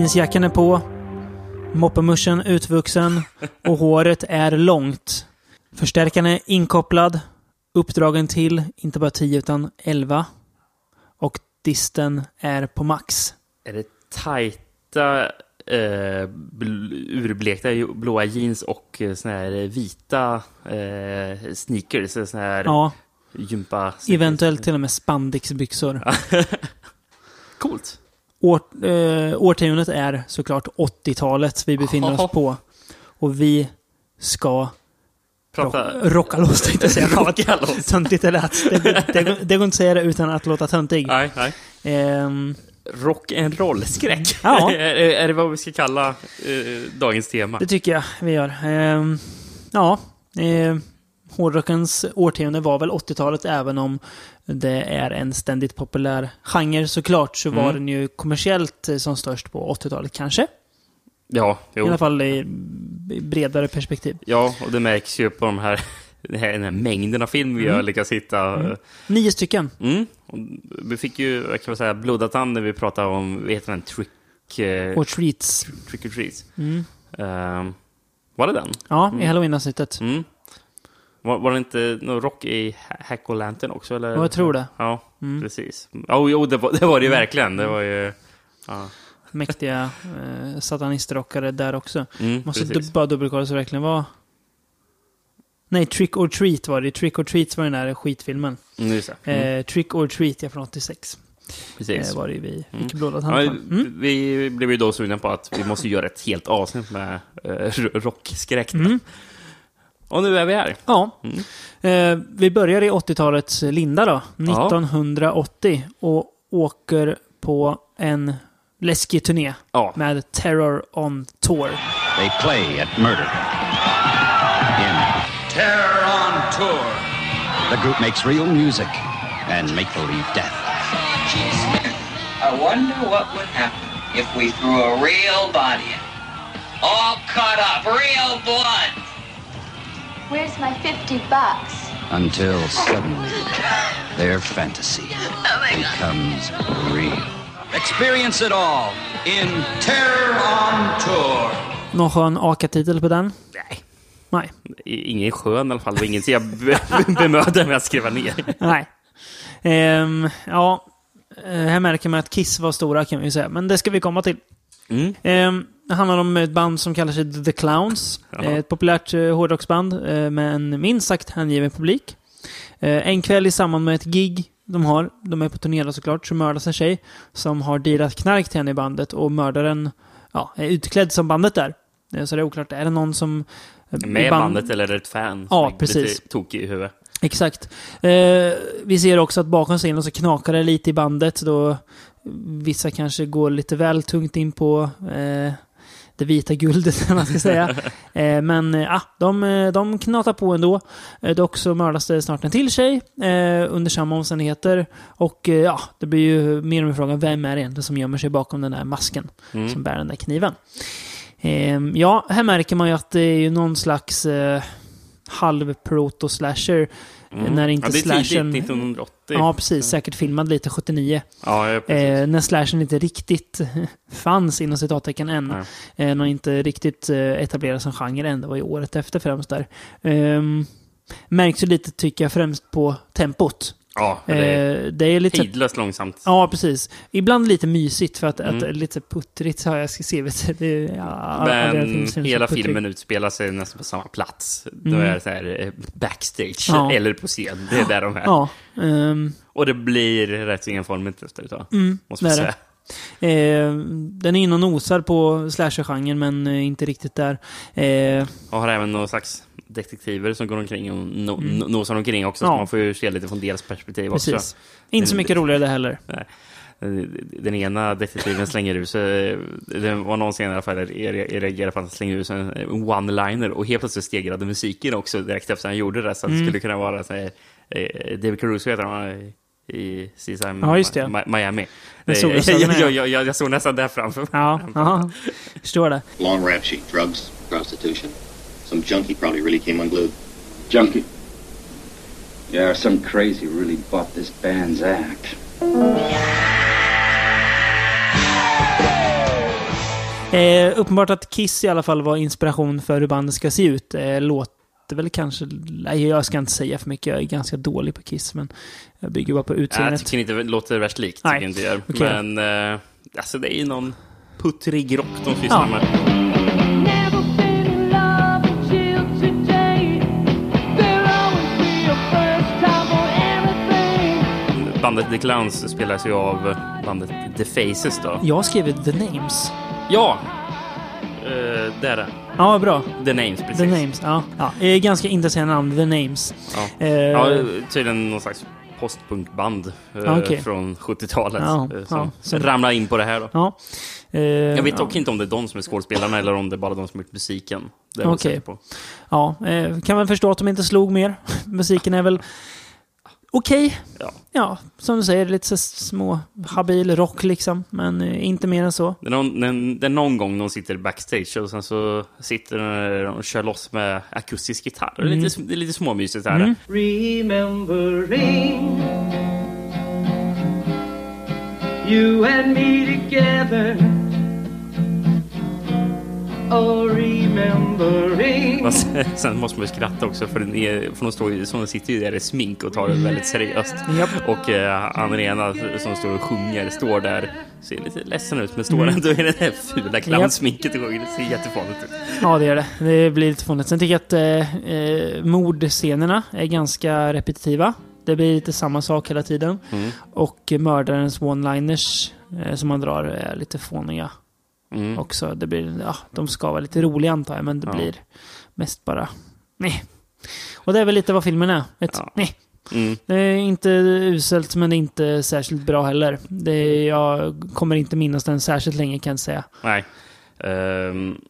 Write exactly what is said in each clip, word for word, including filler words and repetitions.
Jeansjackan är på, moppemuschen utvuxen och håret är långt. Förstärkaren är inkopplad, uppdragen till inte bara tio utan elva. Och disten är på max. Är det tajta, eh, bl- urblekta blåa jeans och såna här vita eh, sneakers? Såna här ja, gympa sneakers. Eventuellt till och med spandexbyxor. Coolt. År, eh, årtiondet är såklart åttiotalet vi befinner oss på. Och vi ska Prata... rock, rocka loss, tänkte jag säga. Rocka loss. Töntigt är det. Det, det, det går inte att säga det utan att låta töntig. Nej, nej. Ehm, Rock and roll-skräck. Ja. är, är det vad vi ska kalla eh, dagens tema? Det tycker jag vi gör. Ehm, ja, eh, hårdrockens årtionde var väl åttiotalet, även om det är en ständigt populär genre såklart, så var mm. den ju kommersiellt som störst på åttiotalet kanske. Ja, jo. I alla fall i bredare perspektiv. Ja, och det märks ju på de här, den här, den här mängden av film vi mm. har lyckats hitta. Mm. Nio stycken. Mm. Och vi fick ju, jag kan säga, blodad tand när vi pratade om, vad heter den? Trick... Eh, or treats. Trick or treats. Mm. Uh, var det den? Ja, mm. i Halloween-avsnittet. Mm. Var, var det inte någon rock i Hack-O-Lantern också? Eller? Ja, jag tror det. Ja, mm. precis. Oh, jo, det var det, var det ju verkligen. Det var ju... Ja. Mäktiga eh, satanistrockare där också. Mm, Måste precis. du bara dubbelkolla så verkligen var... Nej, Trick or Treat var det. Trick or Treat var den där skitfilmen. Mm, just det. Mm. Eh, Trick or Treat är från åttiosex. Precis. Eh, var det ju vi mm. fick blåda ja, mm. Vi blev ju då sugna på att vi måste göra ett helt avsnitt med eh, rockskräck. Mm. Och nu är vi här. Ja. Mm. Eh, vi börjar i åttiotalets linda då. nittonhundraåttio. Och åker på en läskig turné ja. med Terror on Tour. They play at Murder in Terror on Tour. The group makes real music and make-believe death. I wonder what would happen if we threw a real body in. All cut up, real blood. Where's my fifty bucks? Until suddenly, their fantasy becomes real. Experience it all in Terror on Tour. Någon skön A K-titel på den? Nej. Nej. Ingen skön i alla fall. Det var ingen som jag bemödde med att skriva ner. Nej. Ehm, ja, här märker man att Kiss var stora, kan vi ju säga. Men det ska vi komma till. Mm. Ehm, det handlar om ett band som kallar sig The Clowns. Jaha. Ett populärt uh, hårdrocksband uh, med en minst sagt hängiven publik. Uh, en kväll i samband med ett gig de har, de är på turné såklart, så mördas en tjej som har dealat knark till henne i bandet, och mördaren ja, är utklädd som bandet där. Uh, så det är oklart, är det någon som... Uh, med band... bandet eller är det ett fan ja, som är precis. lite tokig i huvudet? Exakt. Eh, vi ser också att bakom scenen så knakar det lite i bandet, då vissa kanske går lite väl tungt in på eh, det vita guldet, man ska säga. Eh, men ja, eh, de, de knatar på ändå. Eh, dock så mördas det snart en till tjej eh, under samma omständigheter. Och eh, ja, det blir ju mer och mer frågan, vem är det egentligen som gömmer sig bakom den där masken mm. som bär den där kniven? Eh, ja, här märker man ju att det är ju någon slags... Eh, halv proto-slasher mm. när inte ja, det är slashen... tidigt, nittonhundraåttio. Ja, precis. Säkert filmad lite sjuttionio. Ja, ja, precis. Eh, när slashen inte riktigt fanns inom citattecken än. Ja. Eh, när inte riktigt eh, etablerad som genre än. Det var ju året efter främst där. Eh, märks ju lite, tycker jag, främst på tempot. Ja, det är, eh, det är lite tidlöst långsamt. Ja, precis. Ibland lite mysigt för att, mm. att lite puttrigt har jag ska se. Vet du, det, ja, men hela filmen utspelar sig nästan på samma plats. Mm. Då är det så här backstage ja. eller på scen. Det är där de är. Ja, um, och det blir rätt enformigt efter ett tag. Mm, måste man säga. Eh, den är inne och nosar på slasher-genren, men eh, inte riktigt där. Eh, och har även någon slags detektiver som går omkring och no- mm. nosar omkring också, ja. Så man får ju se lite från deras perspektiv. Precis. Också. Inte så mycket roligare det heller. Nej. Den ena detektiven slänger ut sig, det var någon scen i alla fall där jag reagerade på att han slänger ut en one-liner, och helt plötsligt stegrade musiken också direkt efter han gjorde det, så att mm. det skulle kunna vara så här, eh, David Caruso heter han i C S I ja, just det. Ma- Miami. Jag, jag, jag, jag, jag, jag såg nästan där framför mig. Ja, ja. Förstår det. Long rap sheet, drugs, prostitution. Some junkie probably really came unglued. Junkie? Yeah, some crazy really bought this band's act. Eh, uppenbart att Kiss i alla fall var inspiration för hur bandet ska se ut. Eh, låter väl kanske... Nej, jag ska inte säga för mycket. Jag är ganska dålig på Kiss, men jag bygger bara på utseendet. Jag tycker inte det låter värst likt. Nej. Tycker inte jag. Okay. Men eh, alltså det är ju någon puttrig rock de sysslar ja. med. Bandet The Clowns spelas ju av bandet The Faces då. Jag har skrivit The Names. Ja, uh, där är det. Ja, bra. The Names, precis. The Names, ja. ja. Det är ganska intressant namn, The Names. Ja, uh, ja tydligen någon slags postpunkband uh, okay. från sjuttiotalet ja, uh, som ja, så... ramlar in på det här då. Ja. Uh, jag vet ja. dock inte om det är de som är skådespelarna eller om det är bara de som har gjort musiken. Det är Okej. okay. Ja, uh, kan väl förstå att de inte slog mer. Musiken är väl okej. Okay. Ja. ja, som du säger, lite så små habil rock liksom, men uh, inte mer än så. Det är, någon, det är någon gång de sitter backstage och sen så sitter de och kör loss med akustisk gitarr. Mm. Det är lite, det är lite småmysigt här. Mm. Remembering you and me together. Oh, remembering. Sen måste man ju skratta också för, den är, för de, står ju, som de sitter ju där i smink och tar det väldigt seriöst. Yep. Och eh, Andreena som står och sjunger står där, ser lite ledsen ut men står mm. ändå i det här fula clownsminket och det ser jättefånigt ut. Ja, det gör det. Det blir lite fånigt. Sen tycker jag att eh, eh, mordscenerna är ganska repetitiva. Det blir lite samma sak hela tiden. Mm. Och mördarens one-liners eh, som man drar är lite fåniga. Mm. Också. Det blir, ja, de ska vara lite roliga antar jag, men det ja. blir mest bara nej. Och det är väl lite vad filmen är. Ett ja. nej. Mm. Det är inte uselt, men det är inte särskilt bra heller. Det är, jag kommer inte minnas den särskilt länge kan jag säga. Nej. Um,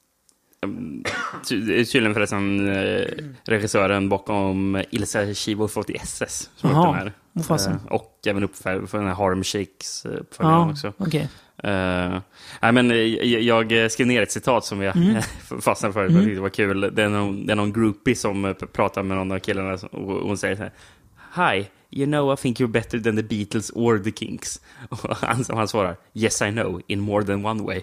ty- tydligen förresten uh, regissören bakom Ilsa Chivo fått i S S som Aha, den här. Uh, och även uppfölj för den här Harlem Shakes uppföljaren ja, också. Okej. Okay. Uh, nej, men jag, jag skrev ner ett citat som jag mm. fastnade för. Mm. Det var kul. Det är, någon, det är någon groupie som pratar med någon av killarna och hon säger så här: Hi, you know I think you're better than the Beatles or the Kinks. Och han, han svarar: Yes I know, in more than one way.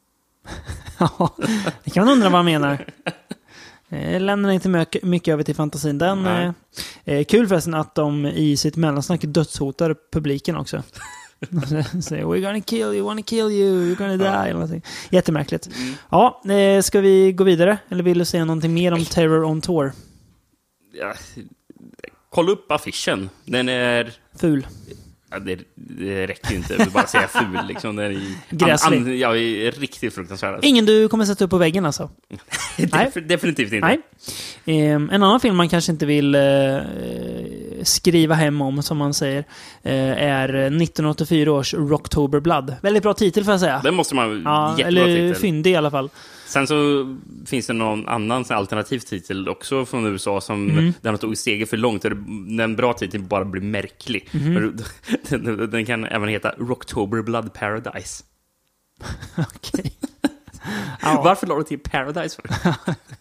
Ja, det kan man undra vad han menar. Jag lämnar inte mycket, mycket över till fantasin. Den är eh, kul förresten att de i sitt mellansnack dödshotar publiken också. Säger, we're gonna kill you, wanna kill you, you're gonna die. Eller någonting. Jättemärkligt. Mm. Ja, eh, ska vi gå vidare? Eller vill du säga någonting mer om Terror on Tour? Ja, kolla upp affischen. Den är... Ful. Ja, det, det räcker ju inte. Jag vill bara säga ful. Liksom. Den är i, Gräslig. An, an, ja, är riktigt fruktansvärd. Ingen du kommer sätta upp på väggen alltså? Nej. Definitivt inte. Nej. Eh, en annan film man kanske inte vill eh, skriva hem om, som man säger, eh, är nittonhundraåttiofyra års Rocktober Blood. Väldigt bra titel får jag säga. Den måste man... Ja, eller titel. Fyndig i alla fall. Sen så finns det någon annan alternativ titel också från U S A som mm. den har tagit steget för långt. Den bra titeln bara blir märklig. Mm. Den, den kan även heta Rocktober Blood Paradise. Okej. Varför la du till Paradise för?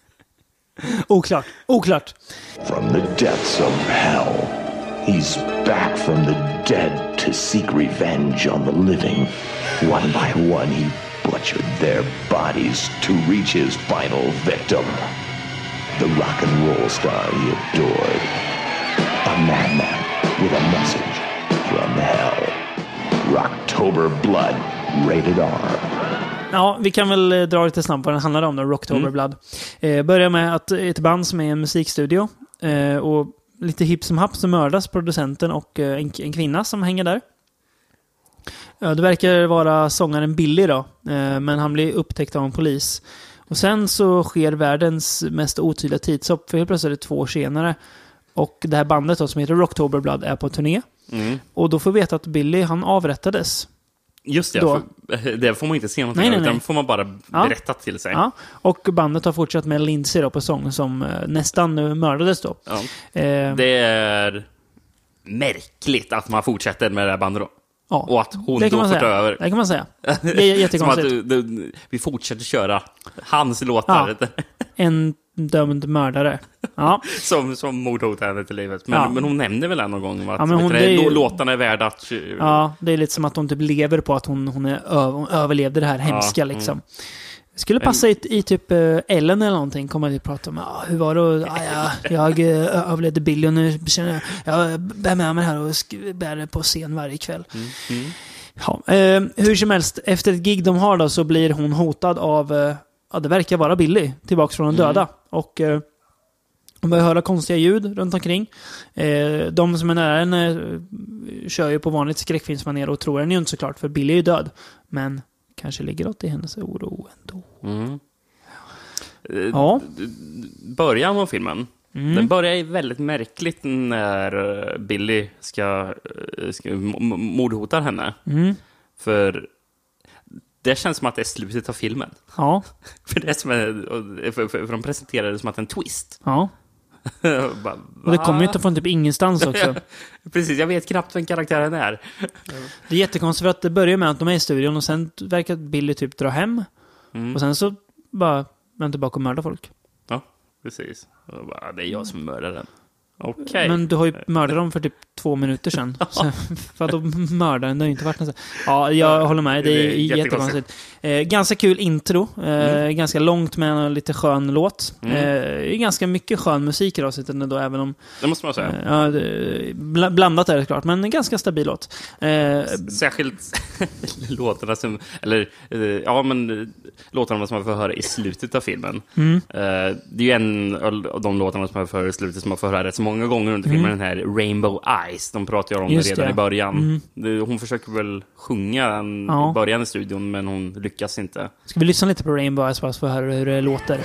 Oklart, oklart. From the depths of hell, he's back from the dead to seek revenge on the living. One by one, he butchered their bodies to reach his final victim. The rock and roll star he adored. A madman with a message from hell. Rocktober Blood, rated R. Ja, vi kan väl dra lite snabbt vad den handlar om då, Rocktober mm. Blood. Eh, börjar med att ett band som är en musikstudio eh, och lite hipp som happ så mördas producenten och eh, en, en kvinna som hänger där. Ja, det verkar vara sångaren Billy då, eh, men han blir upptäckt av en polis. Och sen så sker världens mest otydliga tidshopp, för helt plötsligt är det två år senare. Och det här bandet då, som heter Rocktober Blood, är på turné. Mm. Och då får vi veta att Billy, han avrättades. Just det, för, det får man inte se någonting nej, nej, nej. Utan får man bara berätta ja. till sig. Ja. Och bandet har fortsatt med Lindsay då på sång som eh, nästan mördades då. Ja. Eh, det är märkligt att man fortsätter med det här bandet då. Ja. Och att hon då får ta över. Det kan man säga. Det är jättekonstigt. Som att du, du, vi fortsätter köra hans låtar. Ja. En dömd mördare. Ja. som, som mordhotar henne till livet. Men, Ja. men hon nämner väl en gång att Ja, men hon- vet du, det är ju- låtarna är värda att... Ja, det är lite som att hon typ lever på att hon, hon, är, ö- hon överlevde det här hemska mm. liksom. Skulle passa i, i typ uh, Ellen eller någonting. Kommer vi prata om, ah, hur var det? Och, ah, ja, jag uh, överlevde Billy och nu känner jag, jag bär med mig här och sk- bär det på scen varje kväll. Mm. Mm. Ja, eh, hur som helst, efter ett gig de har då så blir hon hotad av, eh, ja det verkar vara Billy, tillbaka från de döda. Mm. Och eh, hon börjar höra konstiga ljud runt omkring. Eh, de som är nära henne eh, kör ju på vanligt skräckfilmsmanér och tror henne ju inte såklart, för Billy är ju död. Men kanske ligger något i hennes oro ändå. Mm. Ja. Början av filmen. Mm. Den börjar ju väldigt märkligt när Billy ska, ska mordhota henne. Mm. För det känns som att det är slutet av filmen. Ja. För det är som är, för, för, för de presenterar det som att det är en twist. Ja. Bara, Och det kommer ju inte från typ ingenstans också. Precis, jag vet knappt vem karaktären är. Det är jättekonstigt för att det börjar med att de är i studion och sen verkar Billy typ dra hem. Mm. Och sen så bara vänta tillbaka och mörda folk. Ja, precis. Och bara, det är jag som mördar den. Okej. Okay. Men du har ju mördat dem för typ två minuter sedan. Så, för att de mördar den, det har ju inte varit något. Ja, jag håller med. Det är, det är jättekonstigt. Eh, ganska kul intro. Eh, mm. Ganska långt med en lite skön låt. Mm. Eh, ganska mycket skön musik i avsnittet ändå, även om... Det måste man säga. Eh, ja, det, blandat är det klart, men en ganska stabil låt. Eh, Särskilt låtarna som... Eller, eh, ja, men låtarna som man får höra i slutet av filmen. Mm. Eh, det är ju en av de låtarna som man får höra i slutet som man får höra rätt så många gånger under filmen, mm. den här Rainbow Eyes. De pratar ju om Just det redan det. i början. Mm. Hon försöker väl sjunga den ja. i början i studion, men hon lyckas inte. Ska vi lyssna lite på Rainbow Eyes för att få höra hur det låter?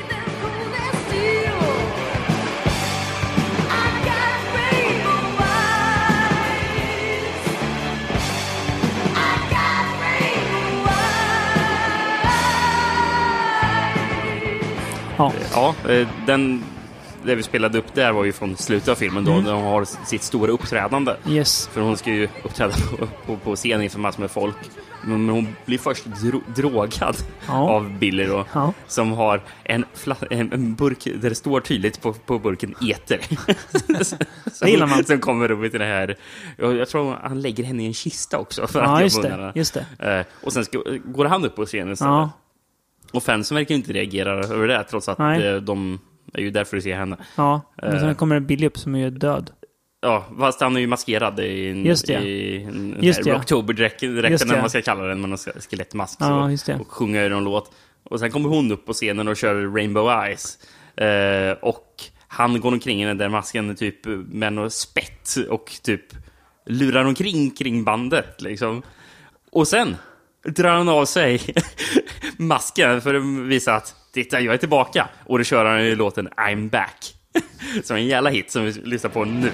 Ja, ja den... Det vi spelade upp där var ju från slutet av filmen då, mm. där hon har sitt stora uppträdande. Yes. För hon ska ju uppträda på, på, på scen inför massor med folk. Men hon blir först dro- drogad ja. av Billy då, ja. som har en, fla- en, en burk där det står tydligt på, på burken eter. Det gillar man. Som kommer upp till det här. Jag, jag tror han lägger henne i en kista också. För ja, att just det, just det. Eh, och sen ska, går han upp på scenen istället. Ja. Och fansen verkar inte reagera över det, trots att eh, de... Det är ju därför du ser henne. Ja, men sen kommer Billy upp som är död. Ja, fast han är ju maskerad i en, just det. i en just det. Rocktober-dräkten, när man ska kalla den, men en skelettmask. Ja, just det. Och sjunger någon låt. Och sen kommer hon upp på scenen och kör Rainbow Eyes. Eh, och han går omkring i den där masken typ med något spett och typ lurar omkring kring bandet, liksom. Och sen drar han av sig masken för att visa att titta, jag är tillbaka. Och då kör han i låten I'm Back. Som en jävla hit som vi lyssnar på nu.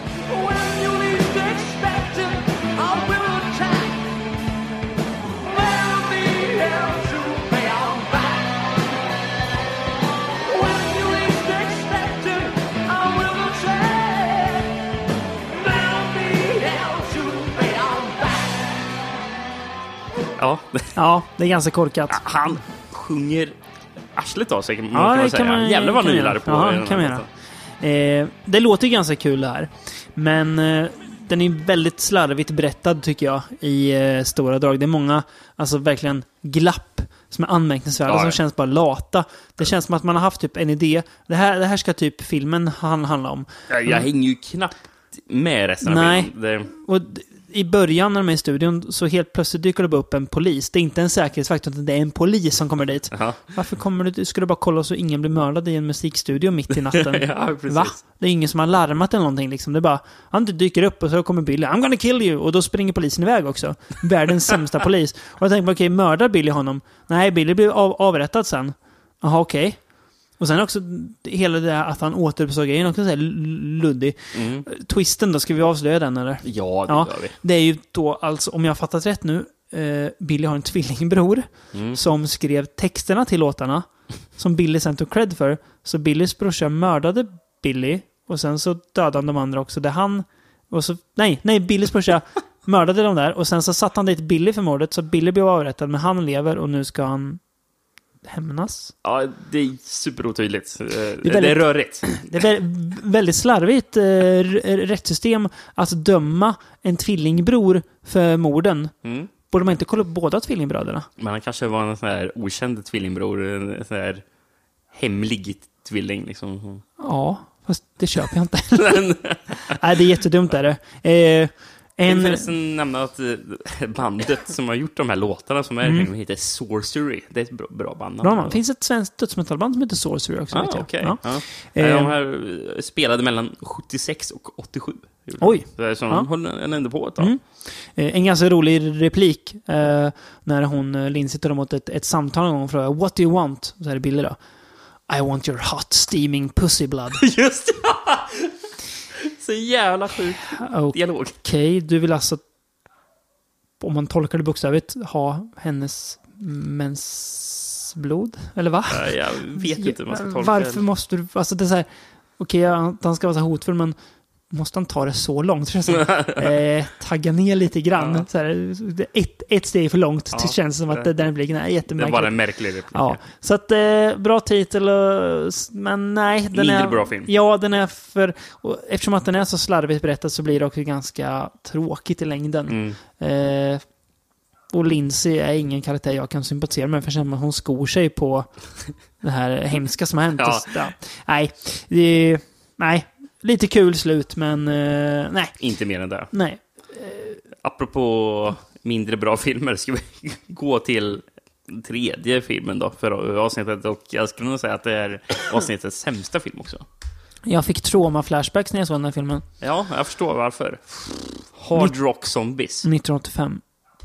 Ja. Ja, det är ganska korkat. Han sjunger arslet av sig, kan ja, man säga. Man, jävlar vad nylar på. Ja, kan man eh, det låter ganska kul det här. Men eh, den är väldigt slarvigt berättad tycker jag i eh, stora drag. Det är många, alltså verkligen glapp som är anmärkningsvärda, ja, som känns bara lata. Det känns som att man har haft typ en idé. Det här, det här ska typ filmen handla om. Ja, jag hänger ju knappt med resten av Nej. filmen. Det... Och i början när de är i studion så helt plötsligt dyker det upp en polis. Det är inte en säkerhetsvakt, utan det är en polis som kommer dit. Aha. Varför kommer du? Ska du bara kolla så ingen blir mördad i en musikstudio mitt i natten? Ja, precis. Va? Det är ingen som har larmat eller någonting liksom. Det är bara, han dyker upp och så kommer Billy. I'm gonna kill you! Och då springer polisen iväg också. Världens sämsta polis. Och jag tänkte, okej, okay, mördar Billy honom? Nej, Billy blir av, avrättad sen. Jaha, okej. Okay. Och sen också hela det att han återuppstår grejen också så här luddig. Mm. Twisten då, ska vi avslöja den eller? Ja, det ja, gör vi. Det är ju då, alltså om jag har fattat rätt nu, eh, Billy har en tvillingbror mm. som skrev texterna till låtarna som Billy sen tog cred för. Så Billys brorsa mördade Billy och sen så dödade han de andra också. Det han, och så, nej, nej, Billys brorsa mördade de där och sen så satt han dit Billy för mordet, så Billy blev avrättad, men han lever och nu ska han hämnas. Ja, det är superotydligt. Det är, väldigt, det är rörigt. Det är väldigt slarvigt eh, rättssystem att döma en tvillingbror för morden. Mm. Borde man inte kolla upp båda tvillingbröderna? Men han kanske var en sån här okänd tvillingbror, en sån här hemlig tvilling liksom. Ja, fast det köper jag inte. Nej, det är jättedumt är det. Eh, En... Jag vill en... förresten nämna att bandet som har gjort de här låtarna som är mm. heter Sorcery. Det är ett bra, bra band. Bra man. Det finns ett svenskt dödsmetallband som heter Sorcery också. Ah, vet jag. Okay. Ja. Ja. Eh. De här spelade mellan sjuttiosex och åttiosju. Oj! Så de ja. höll en ändå på ett tag. Mm. Eh, en ganska rolig replik eh, när hon, Linn, sitter mot ett, ett samtal en gång och frågar What do you want? Så här är bilder då. I want your hot steaming pussy blood. Just det! Så jävla sjuk dialog. Okej, okay, du vill alltså, om man tolkar det bokstavligt, ha hennes mensblod? Eller va? Ja, jag vet inte hur man ska tolka. Varför måste du, alltså det är så här, okej, okay, han ska vara så hotfull, men måste han ta det så långt? Så, eh, tagga ner lite grann. Ja. Så här, ett, ett steg för långt. Ja, det känns som att det, den repliken är jättemärklig. Det var en märklig replik. Ja. Så att, eh, bra titel, och, men nej. Den Mindre är, bra film. Ja, den är för... Och eftersom att den är så slarvigt berättad så blir det också ganska tråkigt i längden. Mm. Eh, och Lindsay är ingen karaktär jag kan sympatisera med, för att hon skor sig på det här hemska som har hänt. Ja. Ja. Nej, det, nej. Lite kul slut, men uh, nej. Inte mer än det. Nej. Apropå mindre bra filmer, ska vi gå till tredje filmen då för avsnittet, och jag skulle nog säga att det är avsnittets sämsta film också. Jag fick trauma-flashbacks när jag såg den här filmen. Ja, jag förstår varför. Hard Rock Zombies. nittonhundraåttiofem.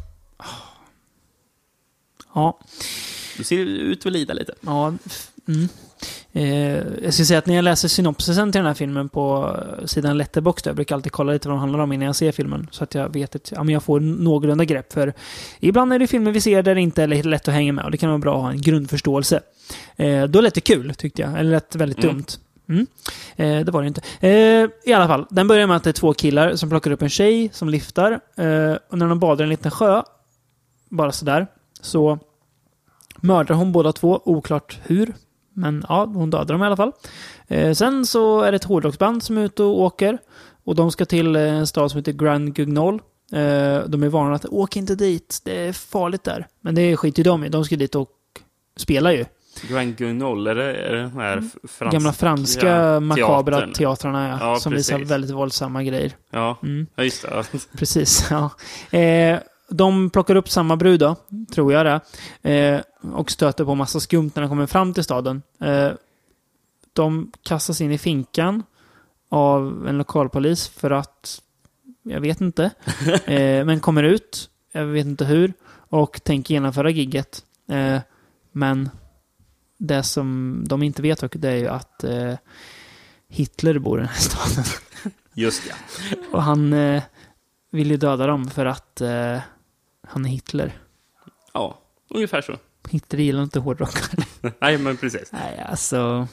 Ja. Du ser ut att lida lite. Ja, mm. Eh, jag ska säga att när jag läser synopsisen till den här filmen på sidan Letterboxd, jag brukar alltid kolla lite vad de handlar om innan jag ser filmen, så att jag vet att ja, men jag får någorlunda grepp, för ibland är det filmer vi ser där det inte är lätt att hänga med, och det kan vara bra att ha en grundförståelse. Eh, då lät det kul, tyckte jag, eller lät väldigt mm. dumt. Mm. Eh, det var det inte. Eh, I alla fall, den börjar med att det är två killar som plockar upp en tjej som liftar, eh, och när de badar i en liten sjö, bara sådär, så mördar hon båda två, oklart hur. Men ja, hon dödar dem i alla fall. Eh, sen så är det ett hårdrocksband som är ute och åker. Och de ska till en stad som heter Grand Guignol. Eh, de är varnade att åk inte dit, det är farligt där. Men det skiter ju de i, de ska dit och spela ju. Grand Guignol, är det, är det den här franska, gamla franska ja, makabra teatern. teatrarna ja, Ja, som precis. visar väldigt våldsamma grejer. Ja, mm. ja just det. Precis, ja. Eh, de plockar upp samma brud då, tror jag det. Eh, och stöter på massa skumt när de kommer fram till staden. Eh, de kastas in i finkan av en lokalpolis för att, jag vet inte, eh, men kommer ut, jag vet inte hur, och tänker genomföra gigget. Eh, men det som de inte vet, det är ju att eh, Hitler bor i den här staden. Just det. Och han eh, vill ju döda dem för att eh, han är Hitler. Ja, ungefär så. Hitler gillar inte hårdrockare. Nej, men precis. Nej, alltså...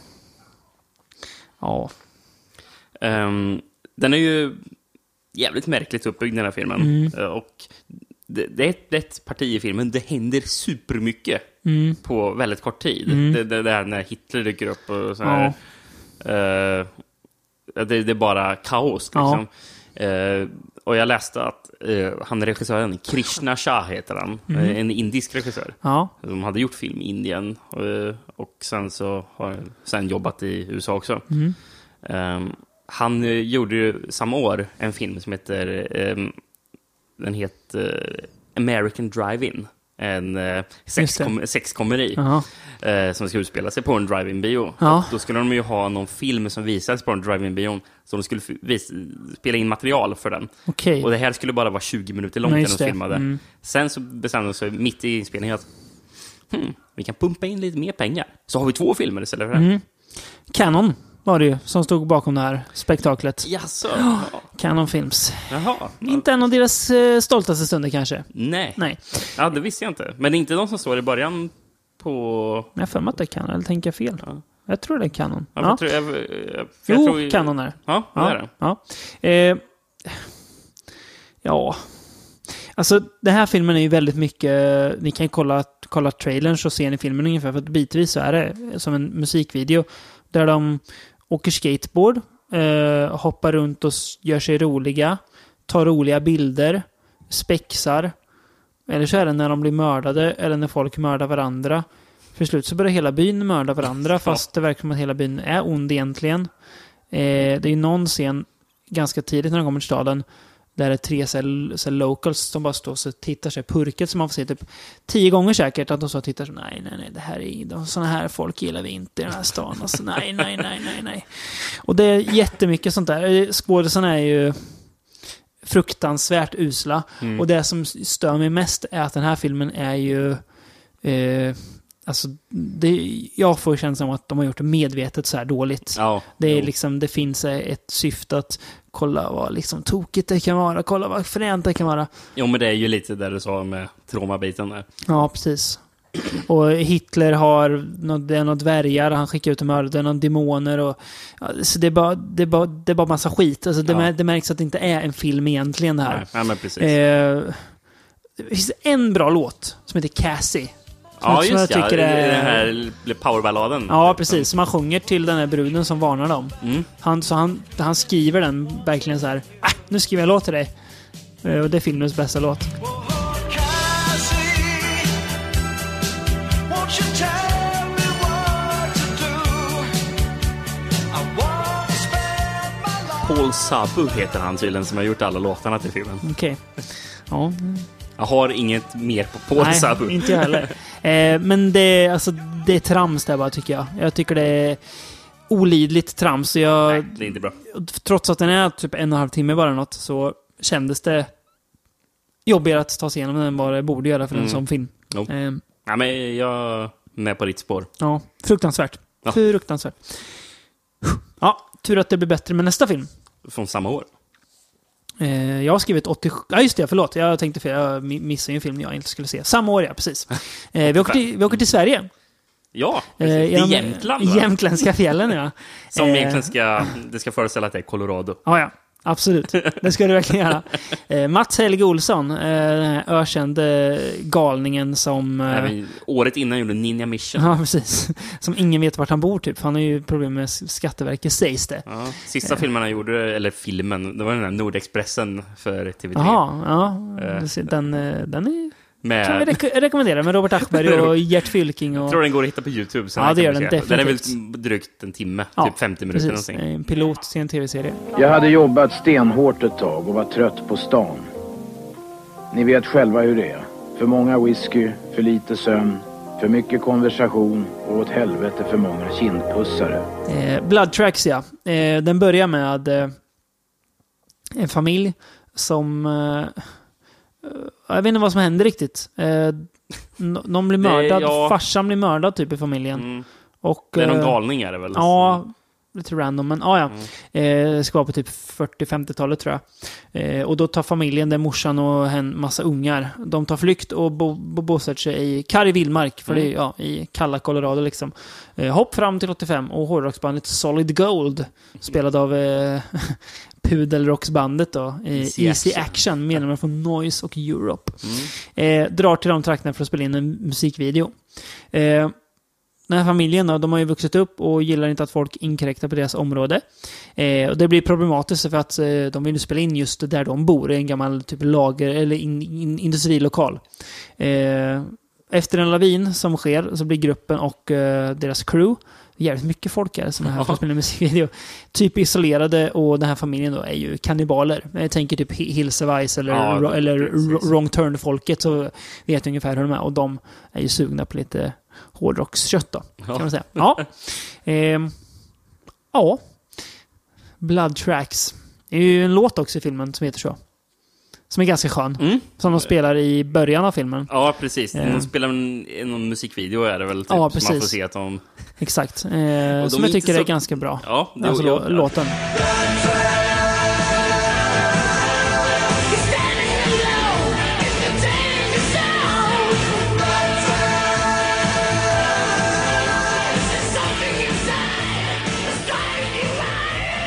Ja. Um, den är ju jävligt märkligt uppbyggd, den här filmen. Mm. Och det, det, är ett, det är ett parti i filmen. Det händer supermycket mm. på väldigt kort tid. Mm. Det, det, det här när Hitler dyker upp och så här. Ja. Uh, det, det är bara kaos, liksom. Ja. Uh, och jag läste att uh, han regissören, Krishna Shah heter han, mm. uh, en indisk regissör. Ja. Som hade gjort film i Indien. Uh, och sen så har han sen jobbat i U S A också. Mm. Um, han uh, gjorde ju samma år en film som heter um, den heter uh, American Drive-In. En uh, sexkom- sexkomedi uh, som ska utspela sig på en drive-in-bio. Ja. Då skulle de ju ha någon film som visades på en drive-in-bion, så de skulle vis- spela in material för den. Okay. Och det här skulle bara vara tjugo minuter långt när de filmade. Mm. Sen så bestämde de sig mitt i inspelningen att hmm, vi kan pumpa in lite mer pengar. Så har vi två filmer istället för det. Mm. Canon var det ju som stod bakom det här spektaklet. Jaså? Oh, Canon Films. Jaha. Inte en av deras eh, stoltaste stunder kanske. Nej. Nej. Ja, det visste jag inte. Men det är inte de som står i början på... Jag för mig att det är Canon, eller tänker jag fel? Ja. Jag tror det är Canon. Ja, ja. Tror jag, jag, jag, jo, tror jag... Canon är det. Ja, det ja, är det. Ja. Eh, ja. Alltså, den här filmen är ju väldigt mycket... Ni kan ju kolla, kolla trailern så ser ni filmen ungefär. För att bitvis så är det som en musikvideo. Där de åker skateboard, eh, hoppar runt och gör sig roliga. Tar roliga bilder. Spexar. Eller så är det när de blir mördade. Eller när folk mördar varandra. För slut så börjar hela byn mörda varandra. Fast det verkar som att hela byn är ond egentligen. Eh, det är ju någon scen ganska tidigt när de kommer till staden. Där det är tre så, så locals som bara står och tittar sig purket som man får se typ tio gånger säkert. Att de så och tittar så, nej, nej, nej, det här är de, såna här folk gillar vi inte i den här stan. Alltså, nej, nej, nej, nej, nej. Och det är jättemycket sånt där. Skådespelarna är ju fruktansvärt usla. Mm. Och det som stör mig mest är att den här filmen är ju... Eh, Alltså, det, jag får känslan om att de har gjort det medvetet så här dåligt. Ja, det, är liksom, det finns ett syfte att kolla vad liksom tokigt det kan vara, kolla vad fränt det kan vara. Jo, men det är ju lite där du sa med traumabiten där. Ja, precis. Och Hitler har något, det är något dvärgar, han skickar ut mördare, någon demoner och ja, så det är bara det är bara det är bara massa skit. Alltså det, ja. det märks att det inte är en film egentligen det här. Nej, ja, men precis. Eh, det finns en bra låt som heter Cassie. Ja, just ja. Det är den här powerballaden. Ja, precis. Så man sjunger till den här bruden som varnar dem. Mm. Han, så han, han skriver den verkligen så här, ah, nu skriver jag en låt till dig. Och det är filmens bästa låt. Paul Sabu heter han tydligen som har gjort alla låtarna till filmen. Okej. Okay. Ja. Jag har inget mer på Paul Sabu. Nej, inte jag heller. Eh, men det, alltså, det är trams där bara, tycker jag. Jag tycker det är olidligt trams. Jag, Nej, det är inte bra. Trots att den är typ en och en halv timme bara något, så kändes det jobbigare att ta sig igenom den än vad det borde göra för en mm. sån film. Oh. Eh, ja, men jag är med på ditt spår. Ja, fruktansvärt. Ja. Fruktansvärt. Ja, tur att det blir bättre med nästa film. Från samma år. Jag har skrivit åttiosju... Ja, just det, förlåt. Jag tänkte för jag missade en film jag inte skulle se. Samma år, ja, precis. vi, åker till, vi åker till Sverige. Ja, precis. Det är Jämtland, va? Jämtländska fjällen, ja. Som egentligen ska... Det ska föreställa att det är Colorado. Ja, ja. Absolut. Det ska du verkligen göra. Eh, Mats Helge Olsson, eh, den här ökände galningen som... Eh, Även året innan gjorde Ninja Mission. Ja, precis. Som ingen vet vart han bor, typ. Han har ju problem med Skatteverket, sägs det. Ja, sista eh. filmen han gjorde, eller filmen, det var den här Nordexpressen för T V tre. Jaha, ja. Eh. Den, den är... Med... Kan vi rek- rekommendera med Robert Aschberg och Gert Fylking. Och... Jag tror den går att hitta på YouTube. Ja, det gör den definitivt. Den är väl drygt en timme, ja, typ femtio minuter precis. Någonting. En pilot till en tv-serie. Jag hade jobbat stenhårt ett tag och var trött på stan. Ni vet själva hur det är. För många whisky, för lite sömn, för mycket konversation och åt helvete för många kindpussare. Eh, Blood Tracks, ja. Eh, den börjar med eh, en familj som... Eh, jag vet inte vad som händer riktigt. Eh, någon blir mördad. Det, ja. Farsan blir mördad typ i familjen. Mm. Och, det är någon galning är det väl? Ja, lite random. Men ah, ja, mm. eh, det ska vara på typ fyrtio-femtiotalet tror jag. Eh, och då tar familjen, där morsan och en massa ungar, de tar flykt och bo, bo, bosätter sig i Kari Vildmark. För mm. det är ja, i kalla Colorado liksom. Eh, hopp fram till åttiofem och hårdrocksbandet Solid Gold, spelad av... Eh, Pudelrocksbandet då, Easy, Easy Action, Action medlemmar från Noise och Europe. Mm. Eh, drar till de trakterna för att spela in en musikvideo. Eh, den här familjen då, de har ju vuxit upp och gillar inte att folk inkräktar på deras område. Eh, och det blir problematiskt för att eh, de vill spela in just där de bor, i en gammal typ lager eller in, in, industrilokal. Eh, efter en lavin som sker så blir gruppen och eh, deras crew, jävligt mycket folk är som är här för att spela musikvideo, typ isolerade, och den här familjen då är ju kannibaler. Jag tänker typ Hills of Ice eller, ja, ro, eller Wrong Turn-folket, så vet jag ungefär hur de är, och de är ju sugna på lite hårdrockskött då, kan man säga. Ja. Eh, ja. Blood Tracks. Det är ju en låt också i filmen som heter så. Som är ganska skön. Mm. Som de spelar i början av filmen. Ja, precis. De mm. spelar en, en musikvideo är det väl. Typ, ja, precis. Så man får se att de... Exakt. Eh, de som jag tycker så... är ganska bra. Ja, det alltså, ja, låten.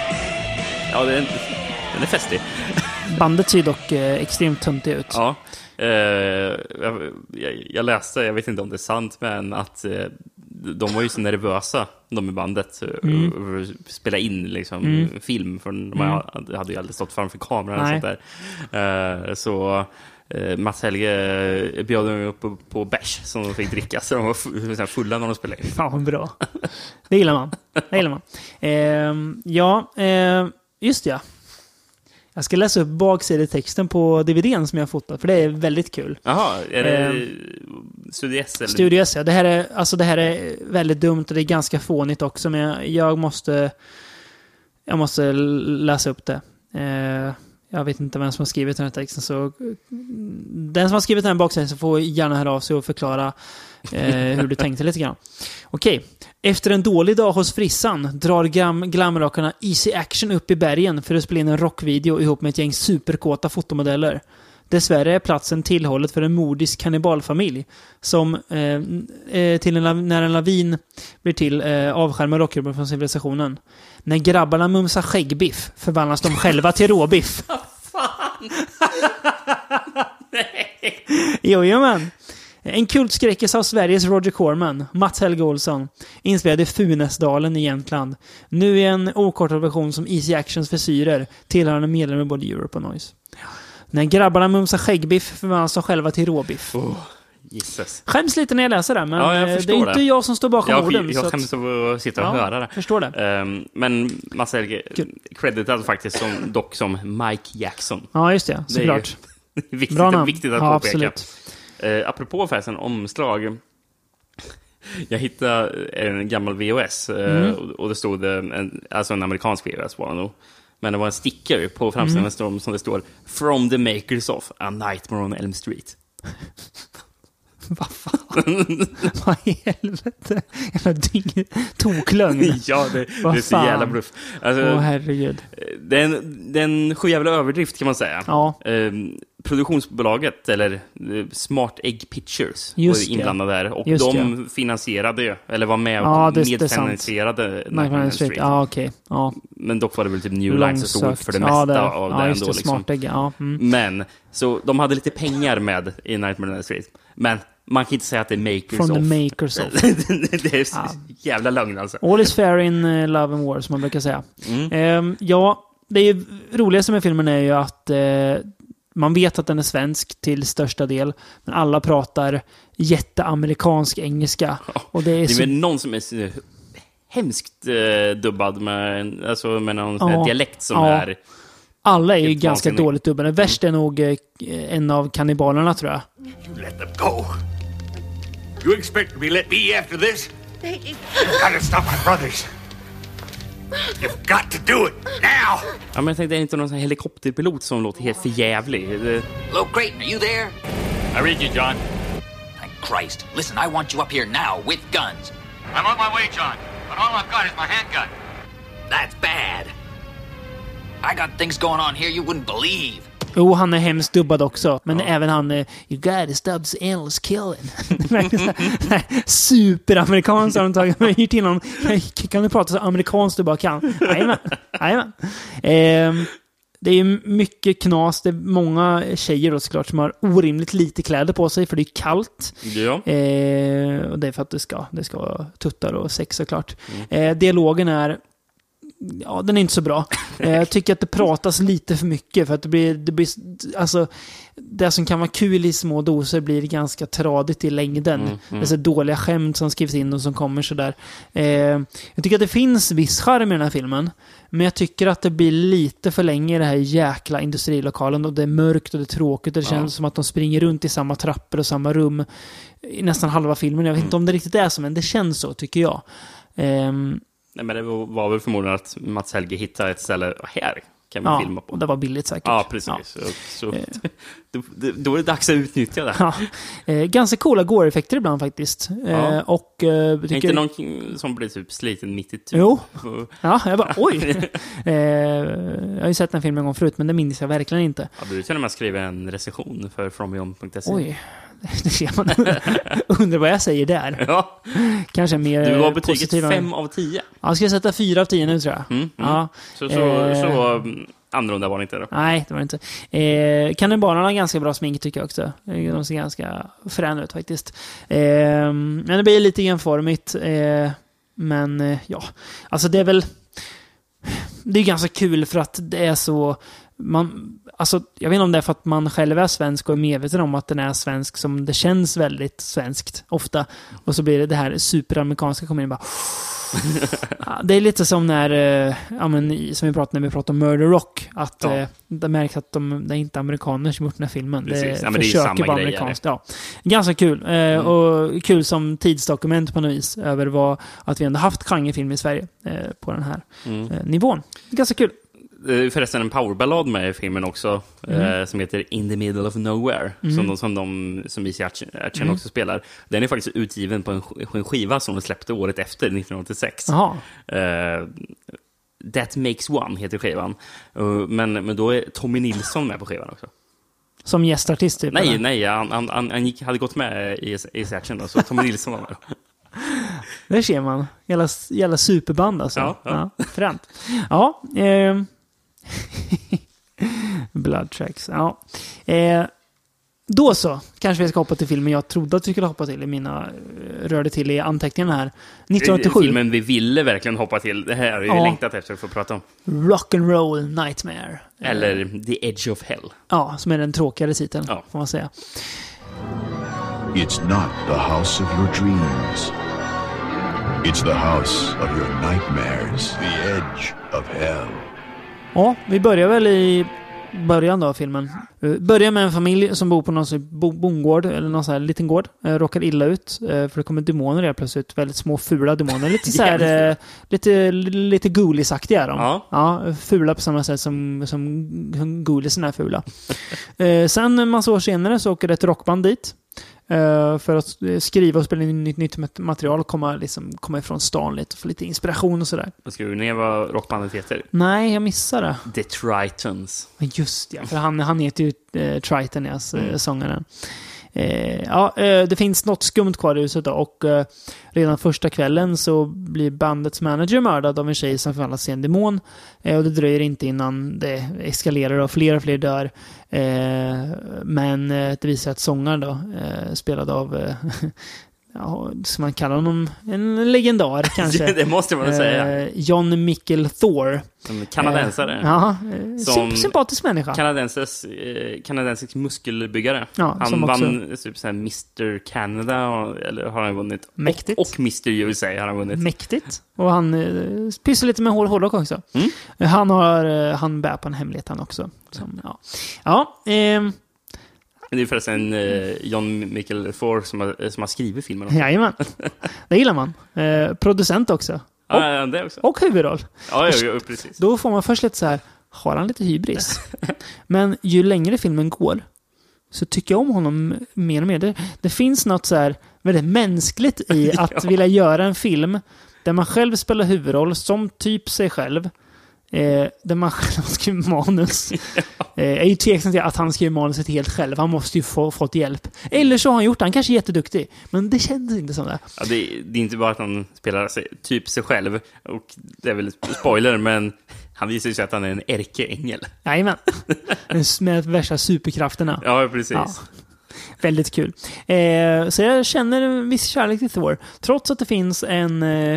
Ja, den, den är festig. Bandet ser dock eh, extremt töntigt ut. Ja. Uh, jag, jag läste, jag vet inte om det är sant, men att uh, de var ju så nervösa, de i bandet, mm. uh, spela in liksom, mm. film, för de mm. hade ju aldrig stått framför kameran och sånt där. Uh, så uh, Mats Helge bjöd dem upp på, på bärs som de fick dricka, så de var fulla när de spelade in. Fan vad bra. Det gillar man. Det gillar man. Uh, ja, uh, just ja. Jag ska läsa upp baksidetexten på D V D:n som jag har fotat, för det är väldigt kul. Jaha, är det eh, Studio S? Eller? Studio S, ja. Det här är, alltså det här är väldigt dumt och det är ganska fånigt också, men jag, jag måste jag måste läsa upp det. Eh, jag vet inte vem som har skrivit den här texten, så den som har skrivit den här baksidetexten får gärna höra av sig och förklara eh, hur du tänkte lite grann. Okej. Efter en dålig dag hos frissan drar glam- glamrockarna Easy Action upp i bergen för att spela in en rockvideo ihop med ett gäng superkåta fotomodeller. Dessvärre är platsen tillhållet för en mordisk kannibalfamilj som eh, eh, till en, när en lavin blir till eh, avskärmar rockgrupper från civilisationen. När grabbarna mumsar skäggbiff förvandlas de själva till råbiff. Fan! Nej! Jo, jo, men. En kultskräckis av Sveriges Roger Corman, Mats Helge Olsson, inspelad i Funäsdalen i Jämtland. Nu är en okortad version som Easy Actions frisyrer, tillhörande medlem i både Europe och Noise. När grabbarna mumsar skäggbiff förvandlas de själva till råbiff. Oh, Jesus. Skäms lite när jag läser det, men ja, jag det är inte det. jag som står bakom jag, orden. Jag skäms att sitta och ja, höra det. Förstår det. Um, men Mats Helge creditad faktiskt som, dock som Mike Jackson. Ja, just det. Såklart. Det är viktigt, Bra namn. viktigt att ja, påpeka. Absolut. Uh, apropå förresten omslag. Jag hittade en gammal V H S mm. uh, och det stod en, alltså en amerikansk V H S var det nog. Men det var en sticker på framsidan mm. som det står From the makers of A Nightmare on Elm Street. Vad fan? Vad i helvete? Jävla ding, toklögn. Ja, det, det är så jävla bluff. Alltså, åh, herregud. Det är en, det är en sjujävla överdrift kan man säga. Ja. Um, produktionsbolaget, eller uh, Smart Egg Pictures, just var inblandade där. Och just de det. finansierade, eller var med och ja, medfinansierade Nightmare on Street. Ja, okej. Okay. Ja. Men dock var det väl typ New Line som stod för det mesta ja, det, av ja, det just ändå. det, liksom. Smart Egg, ja. Mm. Men, så de hade lite pengar med i Nightmare on Street. Men man kan inte säga att det är makers From of. the makers of. Det är ja. jävla lögn alltså. All is fair in uh, Love and War, som man brukar säga. Mm. Um, ja, det är ju roligaste med filmen är ju att uh, man vet att den är svensk till största del, men alla pratar jätteamerikansk engelska. Ja, och det är, det är så... väl någon som är så hemskt uh, dubbad med, alltså med någon ja, dialekt som ja. är... Alla är ju ganska vansinnig. Dåligt dubbade. Värst är nog uh, en av kannibalerna, tror jag. You let them go. You expect me to let be after this? You've got to stop my brothers. You've got to do it now. Ja, men jag tänkte, det är inte någon sån helikopterpilot som låter helt förjävlig. Det... Hello, Creighton, are you there? I read you, John. Thank Christ. Listen, I want you up here now with guns. I'm on my way, John. But all I've got is my handgun. That's bad. I got things going on here you wouldn't believe. Jo, han är hemskt dubbad också. Men ja. Även han är You gotta stop else killing. Superamerikansk har de tagit med hyrt in honom. Kan du prata så amerikanskt du bara kan? Jajamän. Jajamän. Eh, det är ju mycket knas. Det är många tjejer då, såklart, som har orimligt lite kläder på sig för det är kallt. Ja. Eh, och det är för att det ska, det ska vara tuttar och sex, såklart. Mm. Eh, dialogen är ja, den är inte så bra. Jag tycker att det pratas lite för mycket för att det blir, det blir alltså det som kan vara kul i små doser blir ganska tradigt i längden. Mm, mm. Det är så dåliga skämt som skrivs in och som kommer så där. Eh, jag tycker att det finns viss charm i den här filmen, men jag tycker att det blir lite för länge i det här jäkla industrilokalen och det är mörkt och det är tråkigt och det känns ja. som att de springer runt i samma trappor och samma rum i nästan halva filmen. Jag vet mm. inte om det riktigt är så, men det känns så, tycker jag. Eh, Nej, men det var väl förmodligen att Mats Helge hittade ett ställe här kan vi ja, filma på. Och det var billigt säkert. Ja, precis. Ja. Så, så, då, då är det dags att utnyttja det. Ja. Eh, ganska coola gore-effekter ibland faktiskt. Eh, ja. och, eh, tycker... Inte någon som blir typ sliten mitt i tur. Jo. Ja, jag bara, oj. eh, jag har ju sett den filmen en gång förut, men det minns jag verkligen inte. Ja, du till och med skriva en recension för fromyon punkt se. Oj. Det ser man. Undrar vad jag säger där. Ja. Kanske mer du har betyget positiva. fem av tio. Ja, jag ska sätta fyra av tio nu, tror jag. Mm, mm. Ja. Så, så, eh. så annorlunda var det inte då. Nej, det var det inte. Eh, Kannibalerna har ganska bra smink tycker jag också. De ser ganska fräna ut faktiskt. Eh, men det blir lite enformigt. Eh, men eh, ja, alltså det är väl... Det är ganska kul för att det är så... Man, alltså, jag vet inte om det är för att man själv är svensk och är medveten om att den är svensk som det känns väldigt svenskt ofta. Och så blir det det här superamerikanska kommer in bara... Ja, det är lite som när ja, men, som vi pratade när vi pratade om Murder Rock att ja. eh, det märks att de, det är inte amerikaner som gjort den här filmen. Precis. Det ja, försöker vara amerikanskt. Ja. Ganska kul. Eh, mm. Och kul som tidsdokument på något vis över vad, att vi ändå haft genrefilm i Sverige eh, på den här mm. eh, nivån. Ganska kul. Förresten en powerballad med i filmen också mm. eh, som heter In the Middle of Nowhere mm. som de som, de, som Easy Action mm. också spelar. Den är faktiskt utgiven på en, på en skiva som de släppte året efter nittonhundraåttiosex. Eh, That Makes One heter skivan. Uh, men, men då är Tommy Nilsson med på skivan också. Som gästartist typ? Nej, eller? nej han, han, han, han gick, hade gått med i Easy Action då, så Tommy Nilsson var med. Där ser man. Jävla, jävla superband alltså. Ja, ja. Ja, fränt. Ja, eh... Blood Tracks. Ja. Eh, då så. Kanske vi ska hoppa till filmen jag trodde att vi skulle hoppa till i mina rörde till i anteckningarna här. nittonhundraåttiosju. Filmen vi ville verkligen hoppa till. Det här har vi ja. längtat efter att få prata om. Rock'n'Roll Nightmare. Eller eh. The Edge of Hell. Ja, som är den tråkigare titeln ja. får man säga. It's not the house of your dreams. It's the house of your nightmares. The edge of hell. Ja, vi börjar väl i början då av filmen. Börjar med en familj som bor på någon sån bondgård eller någon sån här liten gård. Råkar illa ut för det kommer demoner där plötsligt. Väldigt små fula demoner. Lite så här, lite, lite Ghoulies-aktiga är de. Ja. Ja, fula på samma sätt som, som Ghouliesen är fula. Sen en massa år senare så åker ett rockband dit. Uh, för att skriva och spela in nytt, nytt material och komma, liksom, komma ifrån stan lite och få lite inspiration och sådär. Ska du ner vad rockbandet heter? Nej, jag missade det. The Tritons. Just ja, för han, han heter ju uh, Triton, alltså, mm. sångaren. Uh, ja, uh, det finns något skumt kvar i huset då, och uh, redan första kvällen så blir bandets manager mördad av en tjej som förvandlas till en demon. Uh, och det dröjer inte innan det eskalerar och fler och fler dör. Uh, men uh, det visar att sångaren då, uh, spelad av uh, ja, som man kallar honom en legendar kanske. Det måste man säga. Uh, John Michael Thor. En kanadensare. Uh, ja, som sympatisk människa. Kanadensisk, eh, kanadensisk muskelbyggare. Ja, han vann också... typ så här mister Canada eller har han vunnit. Mäktigt. Och, och mister U S A har han vunnit. Mäktigt. Och han eh, pysslar lite med hårdrock också. Mm. Han har eh, han bär på en hemlighet han också. Som, ja. Ja, eh, det är förresten eh, John Michael Thor som har, som har skrivit filmen också. Jajamän. Det gillar man. Eh, producent också. Och, ja, det också. Och huvudroll. Ja, ja, ja, precis. Då får man först lite så här, har han lite hybris? Men ju längre filmen går så tycker jag om honom mer och mer. Det, det finns något så här väldigt mänskligt i att ja. vilja göra en film där man själv spelar huvudroll som typ sig själv. Eh, där man själv skriver manus. Eh, jag är ju tveksam till att han skriver manuset helt själv. Han måste ju få fått hjälp. Eller så har han gjort det. Han kanske är jätteduktig. Men det kändes inte som det. Ja, det, det är inte bara att han spelar sig, typ sig själv. Och det är väl spoiler, men han visar ju sig att han är en ärkeängel. Jajamän. Med värsta superkrafterna. Ja, precis. Ja. Väldigt kul. Eh, så jag känner en viss kärlek till Thor. Trots att det finns en... Eh,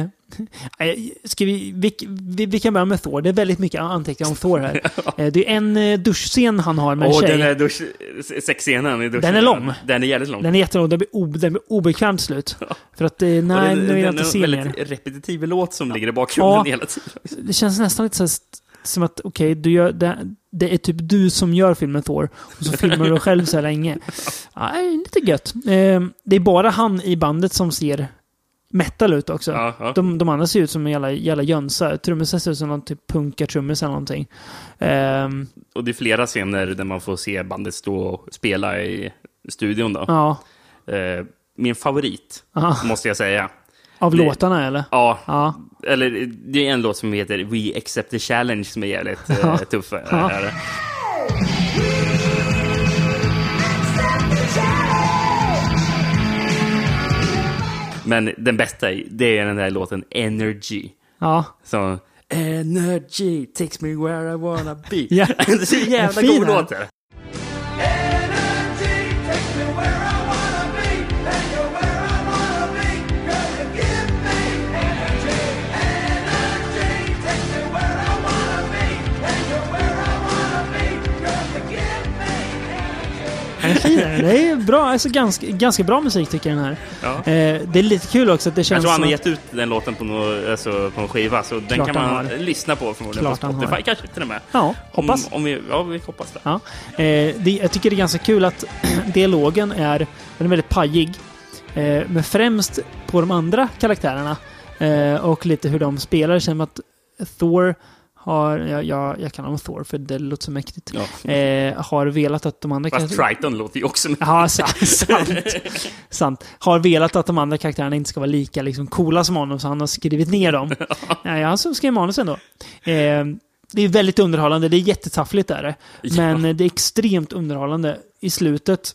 ska vi, vi, vi, vi kan börja med Thor. Det är väldigt mycket anteckningar om Thor här. eh, det är en eh, duschscen han har med en oh, tjej. Den är dusch, sexscenen i duschen. Den är lång. Den är jävligt lång. Den är jättelång. Den blir, ob, den blir obekvämt slut. För att, eh, nej, det, nu vill jag inte se mer. Det är en väldigt repetitiv låt som ligger i bakgrunden ja, hela tiden. Det känns nästan lite så här, som att okej, okay, du gör det, det är typ du som gör filmen Thor och så filmar du själv så här länge. Ja, lite gött. Eh, det är bara han i bandet som ser metal ut också. Ja, ja. De, de andra ser ut som en jävla, jävla jönsar. Trummisen ser ut som någon typ punka-trummis eller någonting. Eh, och det är flera scener där man får se bandet stå och spela i studion då. Ja. Eh, min favorit, Aha. måste jag säga. Av det, låtarna eller? Ja, ja. Eller det är en låt som heter We Accept the Challenge som är jävligt ja. eh, tuff. Ja. Här. Men den bästa, det är den där låten Energy. Ja. Så Energy takes me where I wanna be. Ja. Det är så jävla god låt det. Det är bra, alltså ganska, ganska bra musik tycker jag den här. Ja. Eh, det är lite kul också att det känns. Jag tror han har som gett ut den låten på någon, alltså, på en skiva, så den Klart kan man han lyssna på förmodligen Klart på Spotify, kanske till och med. Ja, hoppas. Om, om vi, ja, vi hoppas det. Ja. Eh, det. Jag tycker det är ganska kul att dialogen är, den är väldigt pajig. Eh, men främst på de andra karaktärerna eh, och lite hur de spelar. Det känns som att Thor har, jag, jag, jag kan honom Thor för det låter så mäktigt. Ja. Eh, har velat att de andra Fast karaktärerna... Triton låter ju också mäktigt. Ja, sant. sant. Har velat att de andra karaktärerna inte ska vara lika liksom, coola som honom, så han har skrivit ner dem. Ja, jag som skrev manusen då. Eh, det är väldigt underhållande. Det är jättetaffligt där. Ja. Men det är extremt underhållande. I slutet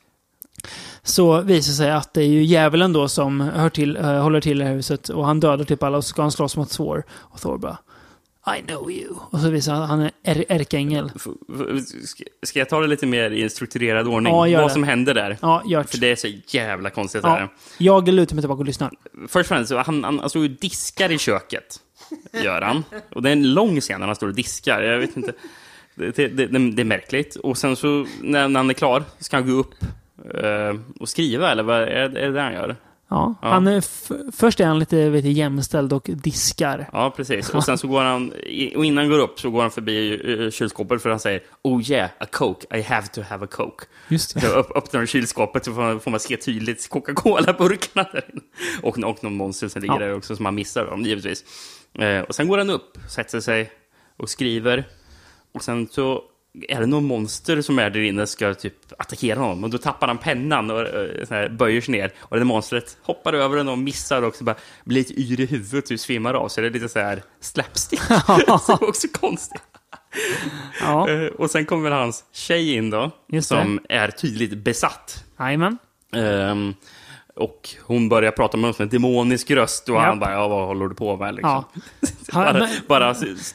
så visar sig att det är ju djävulen då som hör till, uh, håller till i huset, och han dödar typ alla, och så ska han slåss mot Thor. Och Thor bara, I know you. Och så visar han att han är är ärkeängel. Ska jag ta det lite mer i en strukturerad ordning? Ja, gör Vad det. som händer där? Ja, gör det. För det är så jävla konstigt ja. där. Jag lutar mig tillbaka och lyssnar. Först och främst, han, han, han står och diskar i köket. Gör han. Och det är en lång scen när han står och diskar. Jag vet inte. Det, det, det, det är märkligt. Och sen så, när, när han är klar, ska han gå upp uh, och skriva, eller vad är, är det det han gör? Ja, ja. Han är f- först är han lite vet du, jämställd och diskar. Ja, precis. Och sen så går han, och innan han går upp så går han förbi kylskåpet, för han säger, oh yeah, a coke, I have to have a coke. Just det. Så upp, öppnar kylskåpet så får man, får man se tydligt Coca-Cola-burkarna där inne. Och, och någon monster som ligger ja. där också som man missar dem, givetvis. Eh, och sen går han upp, sätter sig och skriver. Och sen så är det någon monster som är där inne och ska typ attackera honom. Och då tappar han pennan och uh, så här, böjer sig ner. Och det monstret hoppar över den och missar och bara blir lite yr i huvudet och svimmar av. Så det är lite så här slapstick. Så det är också konstigt. Ja. Uh, och sen kommer hans tjej in då. Som är tydligt besatt. Jajamän. Um, och hon börjar prata med honom med en demonisk röst. Och ja. han bara, ja, vad håller du på med? Liksom. Ja. bara... bara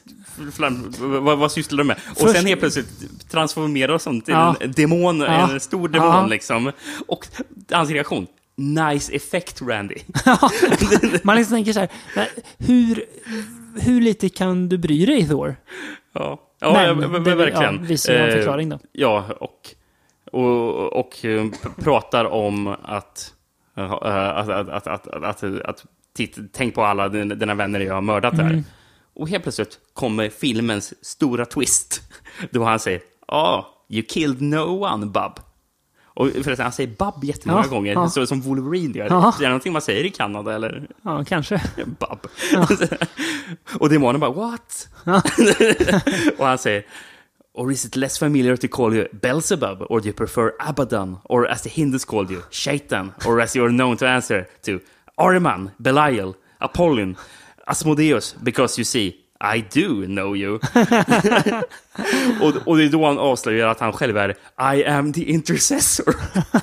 vad, vad sysslar du med? Och Först... sen helt plötsligt transformerar oss till ja. en demon, ja. en stor demon ja. liksom. Och hans reaktion, nice effect, Randy. Man liksom tänker så här, hur, hur lite kan du bry dig, Thor? Ja, ja, men, ja det, verkligen. Ja, visst är en förklaring då. Ja, och, och, och pratar om att att, att, att, att, att, att, att titt, tänk på alla dina vänner jag har mördat där. Mm. Och helt plötsligt kommer filmens stora twist. Då han säger, ja, oh, you killed no one, Bub. Och förresten, han säger Bub jättemånga ja, gånger. Ja. Så som Wolverine gör. Ja. Det är någonting man säger i Kanada, eller? Ja, kanske. Bub. Ja. Och demonen bara, what? Ja. Och han säger, or is it less familiar to call you Beelzebub, or do you prefer Abaddon, or as the Hindus called you, Shaitan, or as you are known to answer to, Ahriman, Belial, Apollon, Asmodeus, because you see, I do know you. och, och det är då han avslöjar att han själv är I am the intercessor.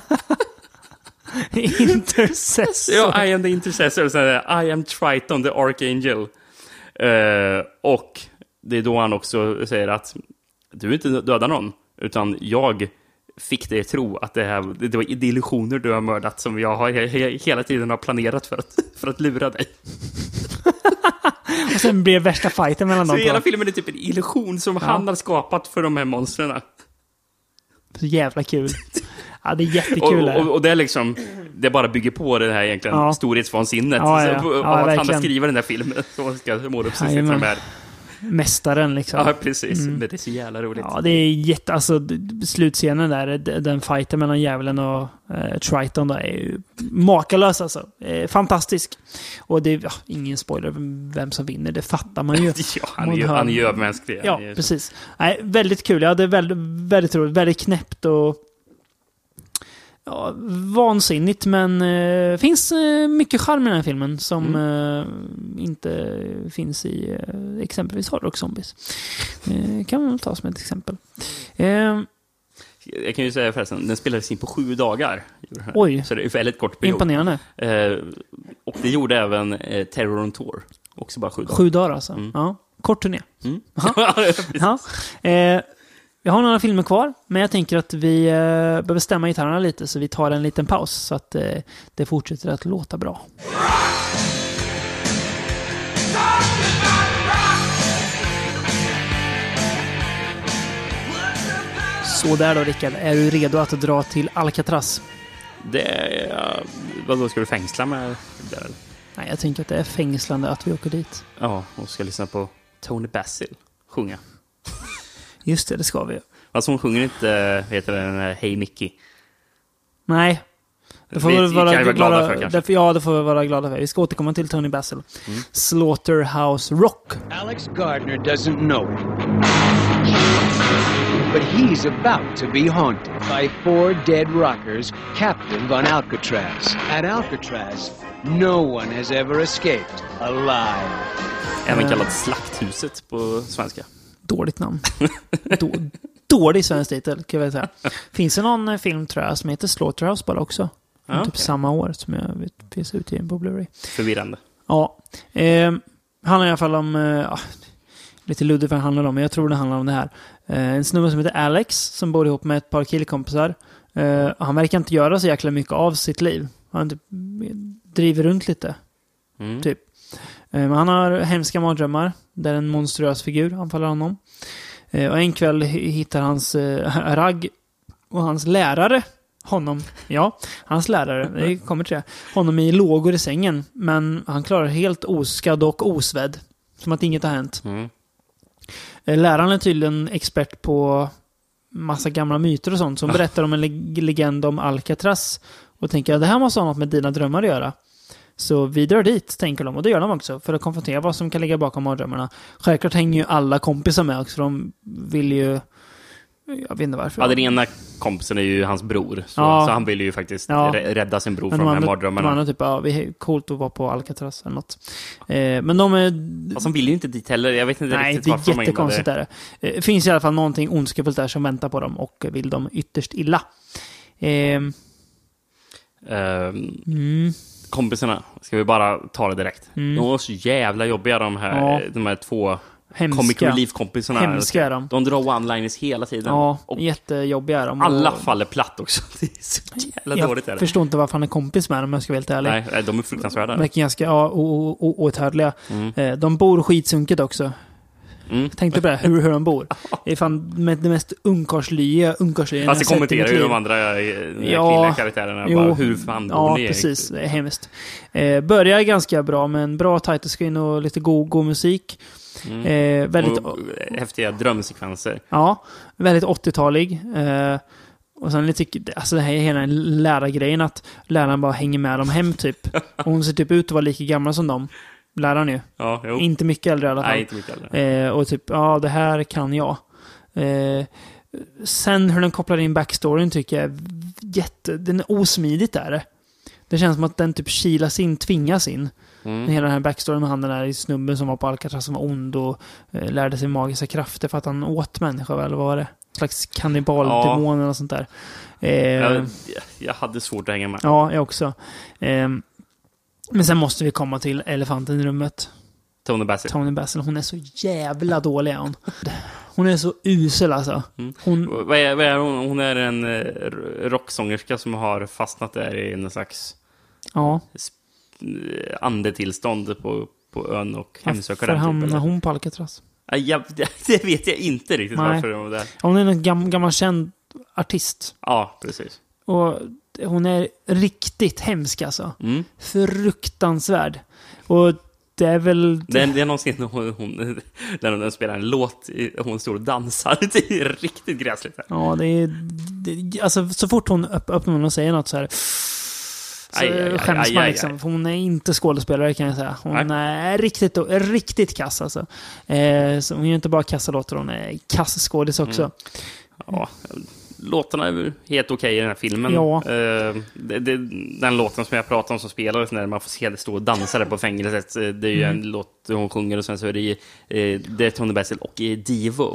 Intercessor? Ja, I am the intercessor. Så I am Triton, the archangel. Uh, och det är då han också säger att du är inte dödar någon, utan jag fick dig tro att det, här, det var illusioner du har mördat som jag har, hela tiden har planerat för att, för att lura dig. Och sen blir det värsta fighten mellan så dem. Så hela filmen är typ en illusion som ja. han har skapat för de här monstren. Så jävla kul. Ja, det är jättekul. Och, och, och det är liksom, det bara bygger på det här egentligen ja. storhetsvansinnet. Ja, ja. Så, ja, att han har skrivit den där filmen så ska måla upp sig de här. Mästaren liksom. Ja, precis. Mm. Men det är så jävla roligt. Ja, det är jätte, alltså slutscenen där, den fighten mellan djävulen och eh, Triton då är ju makalös alltså. Eh, fantastisk. Och det är ja, ingen spoiler vem som vinner, det fattar man ju. ja, han är ju, han är ju övermänsklig. Ja, precis. Nej, väldigt kul. Ja, det är väldigt, väldigt roligt. Väldigt knäppt och ja, vansinnigt, men eh, finns eh, mycket charm i den här filmen som mm. eh, inte finns i eh, exempelvis Horror och Zombies. Eh, kan man ta som ett exempel. Eh, Jag kan ju säga förresten, den spelades in på sju dagar. Oj. Så det är väldigt kort period. Imponerande. Eh, och det gjorde även eh, Terror on Tour. Också bara sju dagar. Sju dagar alltså. Mm. Ja. Kort turné. Mm. Ja. Eh, jag har några filmer kvar, men jag tänker att vi eh, behöver stämma gitarrerna lite, så vi tar en liten paus så att eh, det fortsätter att låta bra. Så där då, Rickard. Är du redo att dra till Alcatraz? Det är... Vad då ska du fängsla med där, eller? Nej, jag tänker att det är fängslande att vi åker dit. Ja, och ska lyssna på Tony Basil sjunga. Just det, det ska vi. Alltså hon sjunger inte, heter den här Hey Mickey. Nej. Det får vi, vi vara, kan vi vara glada vara, för kanske. Därför, ja, det får vi vara glada för. Vi ska återkomma till Tony Basil. Mm. Slaughterhouse Rock. Alex Gardner doesn't know it. But he's about to be haunted by four dead rockers captive on Alcatraz. At Alcatraz, no one has ever escaped alive. Även kallat Slakthuset på svenska. Dåligt namn. Då, dålig svensk titel, kan jag väl säga. Finns det någon film, tror jag, som heter Slaughterhouse bara också? Ja, typ okay. Samma år som jag vet finns utgiven på Blu-ray. Förvirrande. Ja. Eh, handlar i alla fall om... Eh, lite luddigt vad det handlar om, men jag tror det handlar om det här. Eh, en snubbe som heter Alex som bor ihop med ett par killkompisar. Eh, han verkar inte göra så jäkla mycket av sitt liv. Han typ driver runt lite. Mm. Typ. Eh, men han har hemska mardrömmar där en monstruös figur anfaller honom. Eh, och en kväll hittar hans eh, ragg och hans lärare honom, ja, hans lärare, det kommer till det, honom i lågor i sängen, men han klarar helt oskadd och osvedd. Som att inget har hänt. Mm. Läraren är tydligen expert på massa gamla myter och sånt som berättar om en leg- legend om Alcatraz och tänker att det här måste ha något med dina drömmar att göra. Så vi drar dit, tänker de, och det gör de också för att konfrontera vad som kan ligga bakom mardrömmarna. Självklart hänger ju alla kompisar med också, för de vill ju, jag vet inte varför. Ja, den ena kompisen är ju hans bror. Så, ja. så han vill ju faktiskt ja. rädda sin bror men från de, de här andra, mardrömmarna. De andra typ, ja, vi är coolt att vara på Alcatraz eller något. Eh, men de är... Alltså, de vill ju inte dit heller. Jag vet inte nej, riktigt varför. Nej, det är jättekonstigt där. Det eh, finns i alla fall någonting ondskefullt där som väntar på dem och vill dem ytterst illa. Eh, um, mm. Kompisarna, ska vi bara ta det direkt. Mm. De var så jävla jobbiga, de här, ja. de här två hemska. comic relief-kompisarna. Hemska är de. De drar one-liners hela tiden. Ja, och jättejobbiga är de. alla och... faller platt också. Det är så jävla jag dåligt. Jag förstår inte varför han är kompis med dem, om jag ska vara helt ärlig. Nej, de är fruktansvärda. De är ganska ja, outhärdliga. Mm. De bor skitsunket också. Mm. Tänkte på det, hur, hur de bor. Det är fan med det mest ungkarslyiga ungkarslyiga. Fast det kommenterar ju de andra ja, kvinnliga karaktärerna. Jo, bara, hur fan bor ja, ni? precis. Det är hemskt. Eh, börjar ganska bra med en bra title screen och lite god, god musik. Mm. Eh, väldigt, och häftiga drömsekvenser. Ja, väldigt åttiotalig. Eh, och sen lite, alltså det här är hela lärargrejen att läraren bara hänger med dem hem typ. Och hon ser typ ut att vara lika gammal som dem. Läraren ju. Ja, jo. Inte mycket äldre i alla fall. Nej, inte mycket äldre. Eh, och typ, ja, det här kan jag. Eh, sen hur den kopplar in backstoryn tycker jag är jätte... Den är osmidigt där. Det känns som att den typ kilas in, tvingas in. Mm. Hela den här backstoryn med han den där snubben som var på Alcatraz som var ond och eh, lärde sig magiska krafter för att han åt människor, eller vad var det? En slags kannibaldemon eller sånt där. Eh, jag, jag hade svårt att hänga med. Ja, jag också. Eh, men sen måste vi komma till elefanten i rummet. Tony Basil. Tony Basil, hon är så jävla dålig hon. Hon är så usel alltså. Hon, mm. vad är, vad är hon? Hon är en uh, rocksångerska som har fastnat där i en slags ja. sp- andetillstånd på, på ön och hemsöker den. Varför hamnar hon på Alcatraz? Ja, jag, det vet jag inte riktigt. Nej. Varför hon är där. Hon är en gam, gammal känd artist. Ja, precis. Och hon är riktigt hemsk alltså. Mm. Fruktansvärd. Och det är väl... Det är, det är någonsin hon, hon, när hon spelar en låt, hon står och dansar. Det är riktigt gräsligt. Här. Ja, det är... Det, alltså, så fort hon öppnar munnen och säger något så här... Så aj, aj, aj, skäms aj, man liksom. Aj, aj. Hon är inte skådespelare kan jag säga. Hon nej. är riktigt, riktigt kass alltså. Eh, så hon är inte bara kassalåter, hon är kassskådis också. Mm. Ja, låtarna är helt okej okay i den här filmen. Ja. Uh, det, det, den låten som jag pratade om som spelades när man får se det stå och dansa där på fängelset. Det är ju mm. en låt hon sjunger och sen så är det, uh, det är Tony Basil och Divo.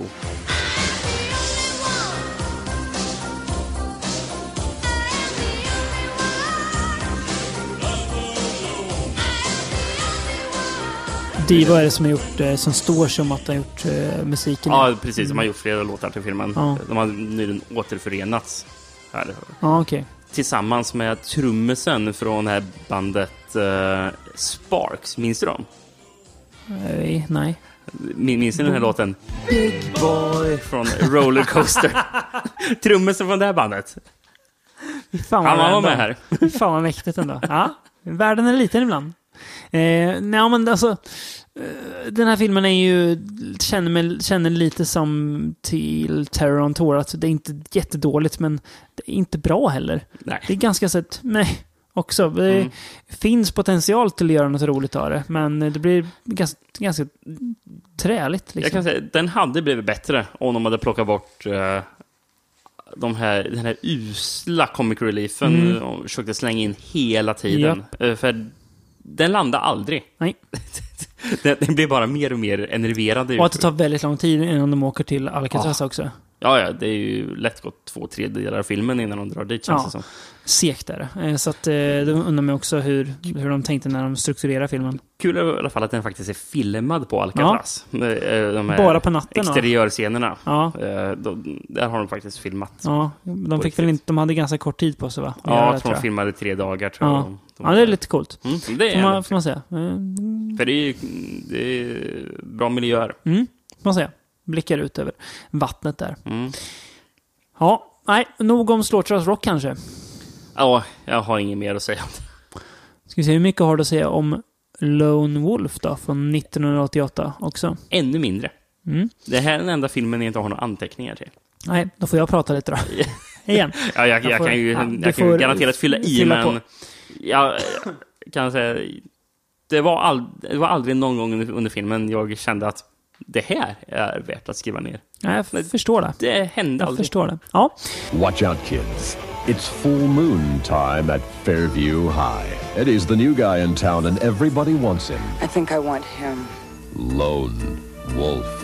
Divo är det som har gjort, eh, som står som att de har gjort eh, musiken. Ja, precis. De har gjort flera låtar till filmen. Ja. De har nyligen återförenats här. Ja, okej. Okay. Tillsammans med trummisen från det här bandet uh, Sparks. Minns du dem? Nej, nej. Minns ni den här låten? Big Boy från Rollercoaster. Trummisen från det här bandet. Fan Han var med här. Fan vad mäktigt ändå. Ja, världen är liten ibland. Eh, nej, men alltså eh, den här filmen är ju känner, mig, känner lite som till Terror on Tour, att det är inte jättedåligt, men det är inte bra heller. Nej. Det är ganska sett, nej, också. Det mm. finns potential till att göra något roligt av det, men det blir ganska, ganska träligt liksom. Jag kan säga, den hade blivit bättre om de hade plockat bort uh, de här, den här usla comic reliefen mm. och försökte slänga in hela tiden. Ja. Uh, för den landar aldrig. Nej. den, den blir bara mer och mer enerverande. Och att det tar väldigt lång tid innan de åker till Alcatraz ja. också. Ja, ja, det är ju lätt gått två, tre delar av filmen innan de drar dit, känns det som. Segt är det. Så att det undrar mig också hur, hur de tänkte när de strukturerar filmen. Kul i alla fall att den faktiskt är filmad på Alcatraz. Ja. De här bara på natten. Exteriörscenerna. Ja. De, där har de faktiskt filmat. Ja, de fick väl inte, de hade ganska kort tid på sig, va? Ja, jag tror de filmade tre dagar, tror ja. jag. De, de ja, det är lite coolt. Mm, det är får, man, får man säga. För det är, det är bra miljöer. Mm, får man säga. Blickar ut över vattnet där. Mm. Ja, nej, nog om Slaughterhouse Rock kanske. Ja, jag har inget mer att säga om det. Ska vi se hur mycket har du att säga om Lone Wolf då, från nittonhundraåttioåtta också? Ännu mindre. Mm. Det här är den enda filmen jag inte har några anteckningar till. Nej, då får jag prata lite då. Igen. Ja, jag, jag, jag får, kan ju, ja, jag kan ju garanterat fylla i, fylla men jag kan säga det var, all, det var aldrig någon gång under, under filmen jag kände att det här är värt att skriva ner. Ja, jag f- förstår det. Det hände jag aldrig. förstår det. Ja. Watch out, kids. It's full moon time at Fairview High. Eddie's the new guy in town and everybody wants him. I think I want him. Lone Wolf.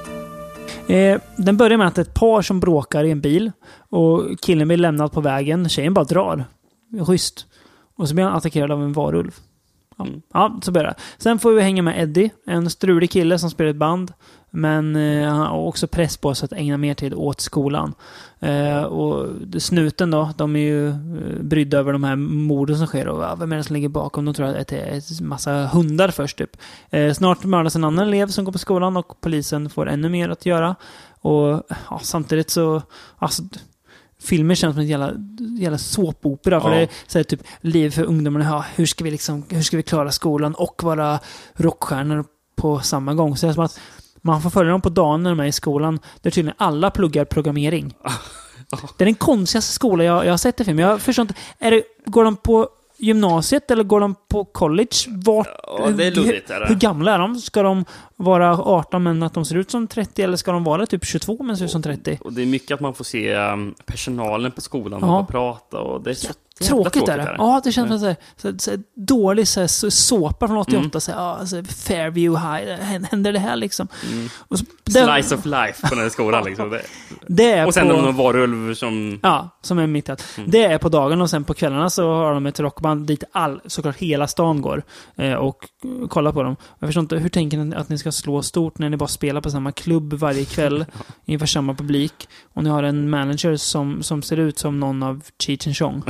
Eh, den börjar med att ett par som bråkar i en bil och killen blir lämnad på vägen. Tjejen bara drar. Schysst. Och så blir han attackerad av en varulv. Ja, mm. ja, så börjar det. Sen får vi hänga med Eddie, en strulig kille som spelar ett band, men eh, han har också press på sig att ägna mer tid åt skolan. Eh, och snuten då, de är ju eh, brydda över de här morden som sker och ja, vem är det som ligger bakom? De tror att det är en massa hundar först typ. Eh, snart mördas en annan elev som går på skolan och polisen får ännu mer att göra. Och ja, samtidigt så alltså, filmer känns som en jävla, jävla såpopera. För ja. det är så här, typ liv för ungdomarna. Ja, hur ska vi liksom, hur ska vi klara skolan och vara rockstjärnor på samma gång? Så det är som att man får följa dem på dagen när de är i skolan. Där tydligen alla pluggar programmering. Det är den konstigaste skolan jag, jag har sett i film. Jag förstår inte. Är det, går de på gymnasiet eller går de på college? Vart, ja, det är luddigt, är det. Hur, hur gamla är de? Ska de vara arton men att de ser ut som trettio, eller ska de vara typ tjugotvå men ser ut som trettio? Och det är mycket att man får se um, personalen på skolan ja. och prata och det är så ja, tråkigt, tråkigt är det. Ja, det känns som så, så, så dålig så, så, såpa från åttioåtta mm. så, ja, så Fairview High, händer det här liksom. Mm. Och så, Slice of life på den här skolan liksom. Det. Det är och sen på, någon varulv som ja, som är mitt att. Mm. Det är på dagen och sen på kvällarna så har de ett rockband dit all såklart hela stan går eh, och kollar på dem. Jag förstår inte, hur tänker ni att ni ska slå stort när ni bara spelar på samma klubb varje kväll inför samma publik och ni har en manager som, som ser ut som någon av Cheech and Chong.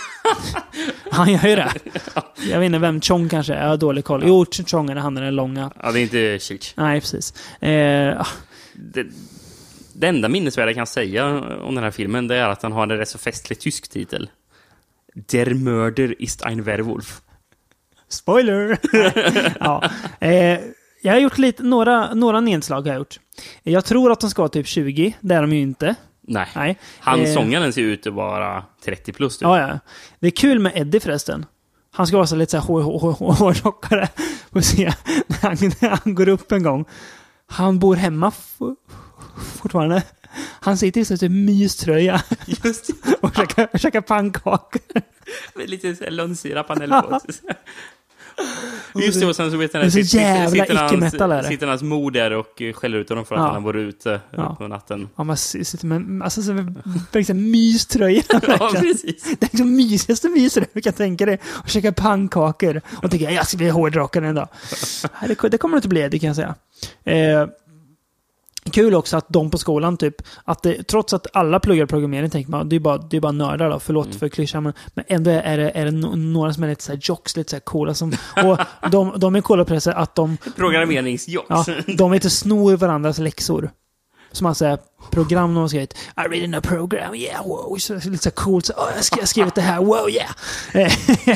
Han gör ju det. Jag vet inte vem Chong kanske är. Jag har dålig koll. Jo, Chong är han är den långa. Ja, det är inte Cheech. Nej, precis. Eh, det, det enda minnesvärda jag kan säga om den här filmen det är att han har en rätt så festlig tysk titel. Der Mörder ist ein Werwolf. Spoiler! Ja. Eh, jag har gjort lite, några, några nedslag har jag gjort. Jag tror att de ska vara typ tjugo. Det är de ju inte. Nej. Nej. Han eh, sångaren ser ut att vara trettio plus. Typ. Ja, ja. Det är kul med Eddie förresten. Han ska vara så lite så här hårdrockare. Får se när han, när han går upp en gång. Han bor hemma f- fortfarande. Han sitter i så typ myströja. Just och käkar, käkar pannkakor. Med lite lönnsirap han eller på. Just det, och sen så vet jag det är så sitter, jävla sitter, icke-metal är hans, det. sitter hans mor där och skäller ut honom för att Ja. han var ute Ja. på natten. Ja, man sitter med alltså, så med liksom, myströja. Ja, precis. Det är liksom mysigaste myströja du kan tänka dig. Och käka pannkakor. Och tänka, jag ska bli hårdrockare en dag. Nej, det, det kommer det inte bli, det kan jag säga. Eh, kul också att de på skolan typ, att det, trots att alla pluggar programmering, tänker man, det är bara, det är bara nördar då, förlåt mm. för klyschan, men, men ändå är det, är det några som är lite så här jocks, lite så här coola som, och de, de är coola på det att de programmeringsjocks. Ja, de inte snor varandras läxor. Som alltså är program de har skrivit. I read in a program, yeah, wow. Så, lite så coolt, så, oh, jag har skrivit det här, wow, yeah.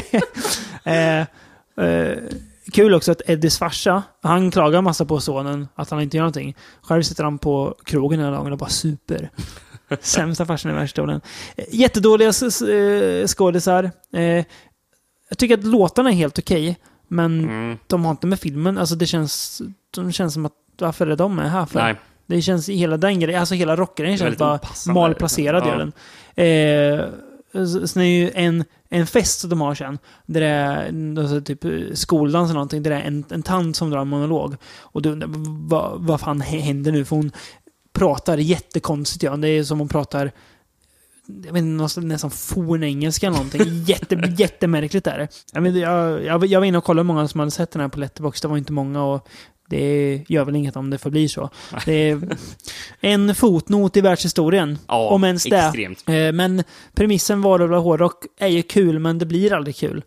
eh, eh, Kul också att Eddies farsa, han klagar massa på sonen att han inte gör någonting. Själv sitter han på krogen hela dagen och bara super. Sämsta farsan i världsstolen. Jättedåliga skådisar. Jag tycker att låtarna är helt okej, men mm. de har inte med filmen. Alltså det känns, de känns som att varför är de med här för? Nej. Det känns i hela den grejen, alltså hela rockaren känns bara malplacerad ja. gör den. Eh, sen är ju en en fest som de har sen där det är alltså, typ skoldans eller någonting, där det är en, en tant som drar en monolog och du undrar vad, vad fan händer nu, för hon pratar jättekonstigt, ja. Det är som hon pratar jag vet inte, nästan fornengelska eller någonting. Jätte, jättemärkligt är det. Jag, vet, jag, jag, jag var inne och kollade hur många som hade sett den här på Letterboxd. Det var inte många och det gör väl inget om det får bli så. Det är en fotnot i världshistorien. Ja, om ens det. Extremt. Men premissen var det hårdrock är ju kul, men det blir aldrig kul.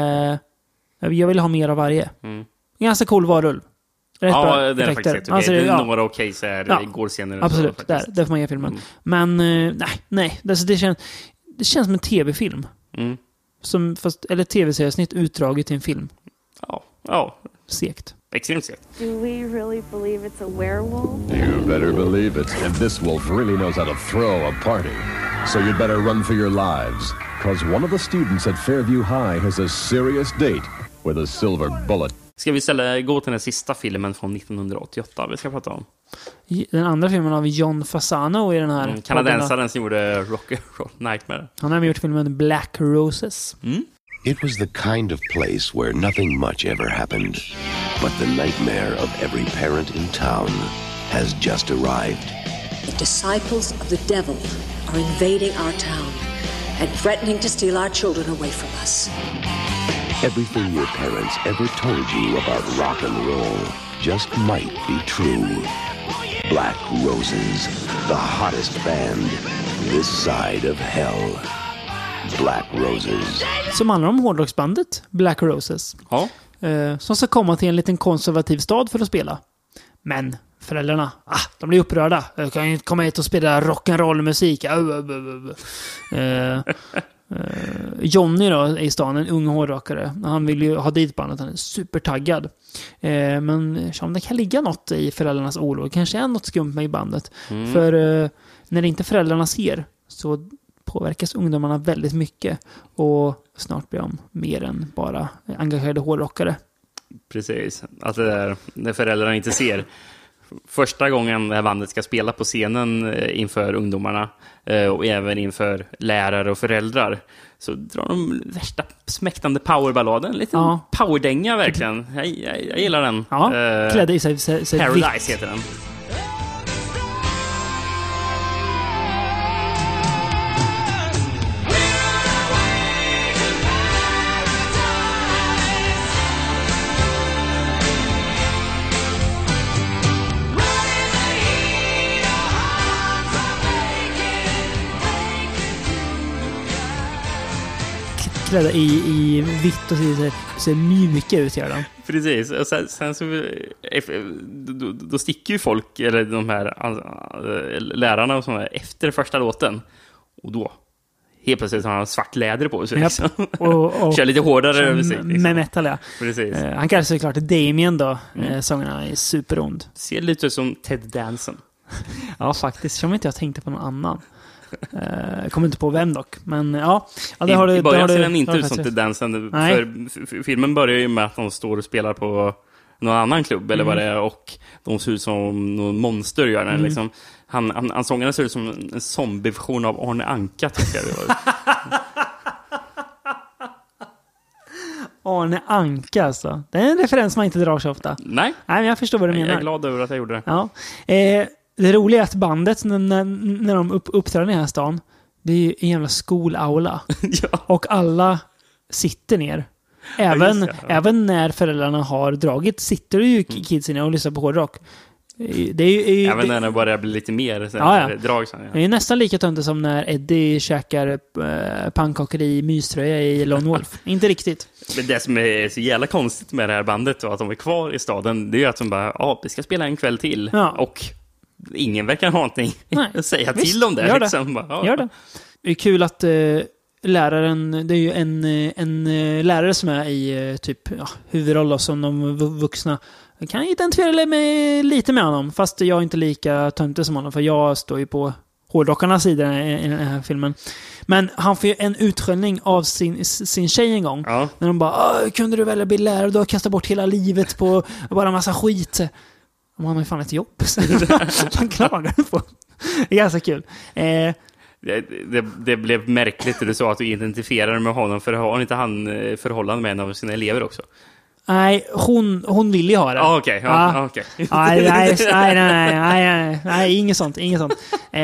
Jag vill ha mer av varje. Mm. Ganska cool varulv. Rätt ja, bra det är effekter. faktiskt rätt okej. Alltså, det är ja. några okej så här ja. går senare. Absolut, så, där, där får man ge filmen. Mm. Men nej, nej. Det, det, känns, det känns som en tv-film. Mm. Som, fast, eller tv-seriesnitt utdraget till en film. Ja, ja. Segt. Extremt segt. Do we really believe it's a werewolf? You better believe it. And this wolf really knows how to throw a party. So you'd better run for your lives. Because one of the students at Fairview High has a serious date with a silver bullet. Ska vi ställa, gå till den sista filmen från nittonhundraåttioåtta vi ska prata om? Den andra filmen har vi John Fasano i den här. Mm, kanadensaren som gjorde Rock, Rock Nightmare. Han har gjort filmen Black Roses. Mm. It was the kind of place where nothing much ever happened. But the nightmare of every parent in town has just arrived. The disciples of the devil are invading our town and threatening to steal our children away from us. Everything your parents ever told you about rock and roll just might be true. Black Roses, the hottest band this side of hell. Black Roses. Som handlar om hårdrocksbandet Black Roses. Ja. Eh, som ska komma till en liten konservativ stad för att spela. Men föräldrarna, ah, de blir upprörda. Jag kan ju inte komma hit och spela rock'n'roll-musik. Uh, uh, uh. Uh, Johnny då är i stan, en ung hårdrockare. Han vill ju ha dit bandet, han är supertaggad. Uh, men om det kan ligga något i föräldrarnas oro, kanske är något skumt med i bandet. Mm. För uh, när inte föräldrarna ser så påverkas ungdomarna väldigt mycket och snart blir de mer än bara engagerade hårdrockare. Precis, att det där när föräldrarna inte ser. Första gången det här bandet ska spela på scenen inför ungdomarna och även inför lärare och föräldrar så drar de värsta smäktande powerballaden. Lite ja. powerdänga verkligen. Jag, jag, jag gillar den. Ja, klädde i sig, sig, sig Paradise vitt. heter den. Klädda i, i vitt och ser, ser mjuka ut gör de. Precis, och sen, sen så då, då sticker ju folk eller de här äh, lärarna och sådär efter första låten och då helt plötsligt har han svart läder på sig liksom. och, och kör lite hårdare musik liksom. Med metal, ja. Precis. Uh, han kallar sig klart Damien då. Mm. Uh, sångerna är superond. Ser lite ut som Ted Danson. Ja, faktiskt. Som inte jag tänkte på någon annan. Jag uh, kommer inte på vem dock. Men ja, ja det I, har du, i början ser du, den inte ut som Ted Danson. För filmen börjar ju med att de står och spelar på någon annan klubb eller mm. vad det är, och de ser ut som någon monster gör den. Mm. Liksom. Han, han, han sångarna ser ut som en zombie-version av Arne Anka tycker jag. Arne Anka alltså. Det är en referens man inte drar så ofta. Nej. Nej, men jag förstår vad du menar. Jag är glad över att jag gjorde det. Ja. Eh, det roliga är att bandet, när, när de upp, uppträder i den här stan, det är ju en jävla skolaula. Ja. Och alla sitter ner. Även, ja, ja. även när föräldrarna har dragit sitter ju mm. kidsen och lyssnar på hårdrock. Det är ju, är ju, även det, när det börjar bli lite mer sen, ja, ja. drag. Sen, ja. Det är nästan lika töntigt som när Eddie käkar äh, pannkakor i myströja i Lone Wolf. Inte riktigt. Men det som är så jävla konstigt med det här bandet och att de är kvar i staden, det är ju att de bara, ja, vi ska spela en kväll till. Ja. Och ingen verkar ha någonting att säga Visst, till om det. Gör det. Liksom. Bara, ja. Gör det. Det är kul att äh, läraren, det är ju en, en äh, lärare som är i äh, typ ja, huvudroll som de vuxna. Jag kan identifiera mig lite med honom, fast jag är inte lika töntig som honom, för jag står ju på hårdrockarnas sida i, i den här filmen. Men han får ju en utskällning av sin, sin tjej en gång. Ja. När de bara, kunde du välja bli lärare? Du har kastat bort hela livet på bara en massa skit. Man har ju fan ett jobb. Han klagar på. Det är ganska kul. Eh, Det, det, det blev märkligt att du sa att du identifierade med honom, för har inte han förhållande med en av sina elever också? Nej, hon, hon vill ju ha det. Ah, okej. Okay. Ja. Ah, okay. nej, nej, nej, nej, nej, nej, nej, inget sånt, inget sånt. Eh,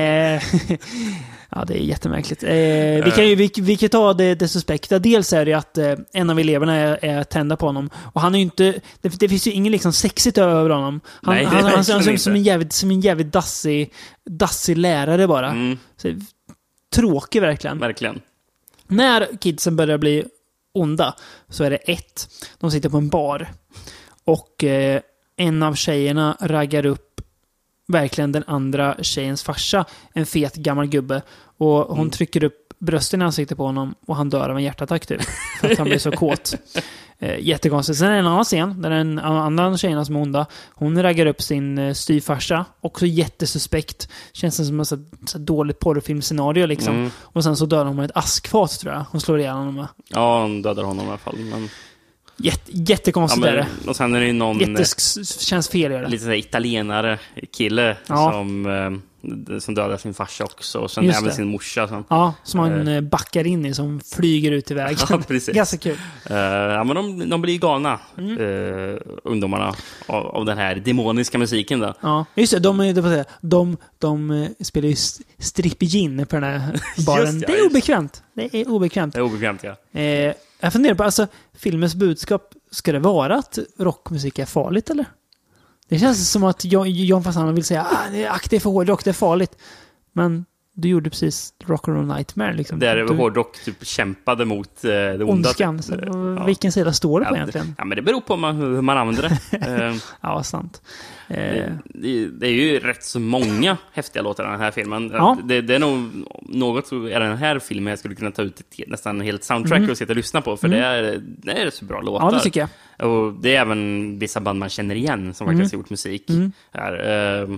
ja, det är jättemärkligt. Eh, vi kan ju vi, vi kan ta det, det suspekta. Dels är det att eh, en av eleverna är, är tända på honom. Och han är ju inte, det, det finns ju ingen liksom sexigt över honom. Han, nej, han, han, han som, inte. som en jävligt, som en jävligt dassig, dassig lärare bara. Mm. Så, tråkig verkligen. Verkligen. När kidsen börjar bli onda så är det ett. De sitter på en bar och eh, en av tjejerna raggar upp verkligen den andra tjejens farsa, en fet gammal gubbe, och hon mm. trycker upp brösten i ansiktet på honom och han dör av en hjärtattack typ, för att han blir så kåt. Eh, jättekonstigt. Sen är det en annan scen där en annan tjejna som är onda, hon raggar upp sin eh, styvfarsa, också jättesuspekt. Känns som en så, så dåligt porrfilmscenario liksom. Mm. Och sen så dör hon med ett askfat tror jag. Hon slår ihjäl honom med. Ja, hon dödar honom i alla fall. Men... Jätte, jättekonstigt ja, men, är det. Och sen är det någon... Jätte, känns fel i det. Lite sådär italienare kille ja. som... Eh, som dödar sin farsa också. Och sen även sin morsa. Som, ja, som han uh, backar in i, som flyger ut i vägen. Ja, precis. Ganska kul. Uh, ja, men de, de blir galna, mm. uh, ungdomarna, av, av den här demoniska musiken då. Ja, just det. De, de, de, de spelar ju strip-gin på den här baren. Det, det är obekvämt. Det är obekvämt. Det är obekvämt, ja. Uh, jag funderar på, alltså, filmens budskap, ska det vara att rockmusik är farligt, eller? Det känns som att John Fasano vill säga ah, det är aktivt för hårdrock, det är farligt. Men du gjorde precis Rock'n'Roll Nightmare. Liksom. Där du... hårdrock typ kämpade mot eh, det onda. Ondskan. Typ. Ja. Vilken sida står det på ja, egentligen? Ja, men det beror på man, hur man använder det. Ja, sant. Eh. Det, det, det är ju rätt så många häftiga låtar i den här filmen. Ja. Det, det är nog något i den här filmen jag skulle kunna ta ut ett, nästan en helt soundtrack mm. och sitta och lyssna på. För mm. det, är, det är så bra låtar. Ja, det tycker jag. Och det är även vissa band man känner igen som mm. faktiskt har gjort musik. Mm. Här, eh,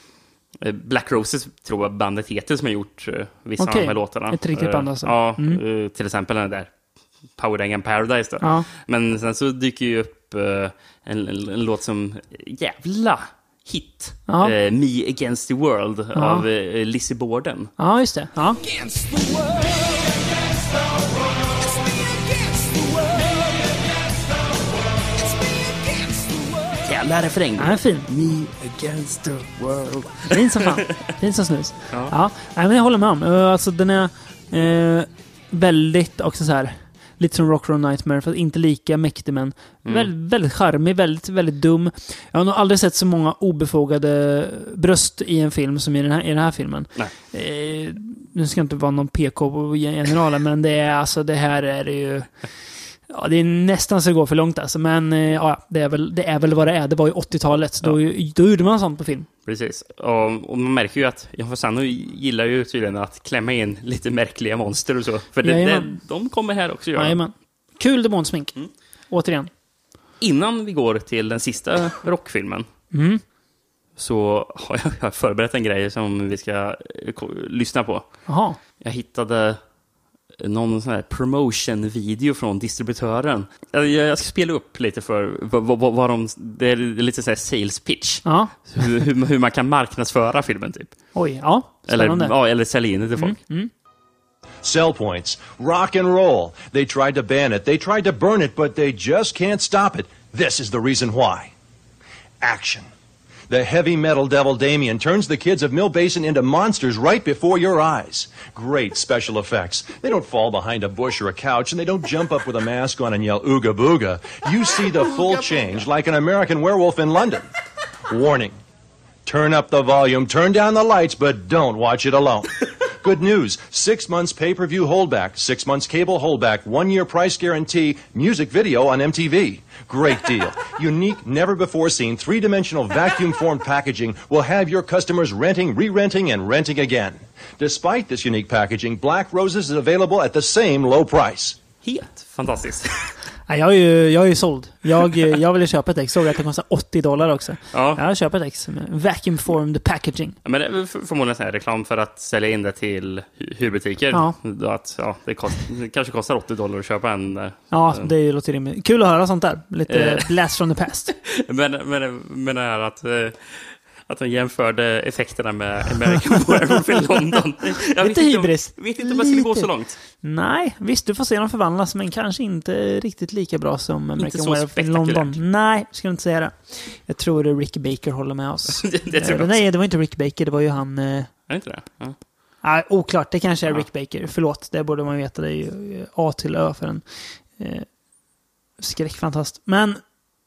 Black Roses tror jag bandet heter som har gjort uh, vissa okay. av de här låtarna. Ett riktigt band alltså. Uh, ja, mm. uh, till exempel den där Powder Paradise då. Ja. Men sen så dyker ju upp uh, en, en, en låt som jävla hit. Ja. Uh, Me Against the World ja. av uh, Lizzie Borden. Ja, just det. Ja. Jävla refräng. Ja, fin. Me against the world. Fin som fan. Fin som snus. Ja. Ja. Nej, men jag håller med om. Alltså, den är eh, väldigt också så här, lite som Rock'n'Roll Nightmare, för att inte lika mäktig, men mm. väldigt, väldigt charmig, väldigt, väldigt dum. Jag har nog aldrig sett så många obefogade bröst i en film som i den här, i den här filmen. Nej. Eh, nu ska jag inte vara någon P K-general, men det är alltså, det här är det ju... Ja, det är nästan så det går för långt alltså. Men ja, det är väl, det är väl vad det är. Det var ju åttiotalet. Ja. Då, då gjorde man sånt på film. Precis. Och, och man märker ju att John Fasano gillar ju tydligen att klämma in lite märkliga monster och så. För det, det, de kommer här också göra. Jajamän. Kul demonsmink. Mm. Återigen. Innan vi går till den sista rockfilmen mm. så har jag förberett en grej som vi ska lyssna på. Aha. Jag hittade någon sån här promotion-video från distributören. Jag ska spela upp lite för vad, vad, vad de... Det är lite så här sales pitch. Ja. Hur, hur, hur man kan marknadsföra filmen typ. Oj, ja. Eller, ja, eller sälja in det till folk. Mm, mm. Sell points. Rock and roll. They tried to ban it. They tried to burn it, but they just can't stop it. This is the reason why. Action. The heavy metal devil Damien turns the kids of Mill Basin into monsters right before your eyes. Great special effects. They don't fall behind a bush or a couch, and they don't jump up with a mask on and yell ooga booga. You see the full change like an American Werewolf in London. Warning. Turn up the volume, turn down the lights, but don't watch it alone. Good news. Six months pay-per-view holdback, six months cable holdback, one-year price guarantee, music video on M T V. Great deal. Unique, never-before-seen, three-dimensional vacuum-formed packaging will have your customers renting, re-renting, and renting again. Despite this unique packaging, Black Roses is available at the same low price. Helt fantastiskt. Nej, jag är ju, jag är ju såld. Jag, jag ville köpa ett ex. Såg att det kostar åttio dollar också. Ja. Jag köper ett ex. Vacuum formed packaging. Ja, men det är förmodligen så här reklam för att sälja in det till hyrbutiker. Ja. Då att, ja, det, kost, det kanske kostar åttio dollar att köpa en. Ja, det låter rimligt. Kul att höra sånt där. Lite blast from the past. men, men, men det här att... Att de jämförde effekterna med American Werewolf i London. Jag lite hybris. Jag vet inte om jag skulle gå så långt. Nej, visst du får se dem förvandlas, men kanske inte riktigt lika bra som American Werewolf i London. Nej, ska jag inte säga det. Jag tror det Rick Baker håller med oss. det, det tror jag Nej, det var inte Rick Baker, det var ju han... Är det inte det? Ja. Ah, oklart, det kanske är ja. Rick Baker. Förlåt, det borde man veta. Det är ju A till Ö för en eh, skräckfantast. Men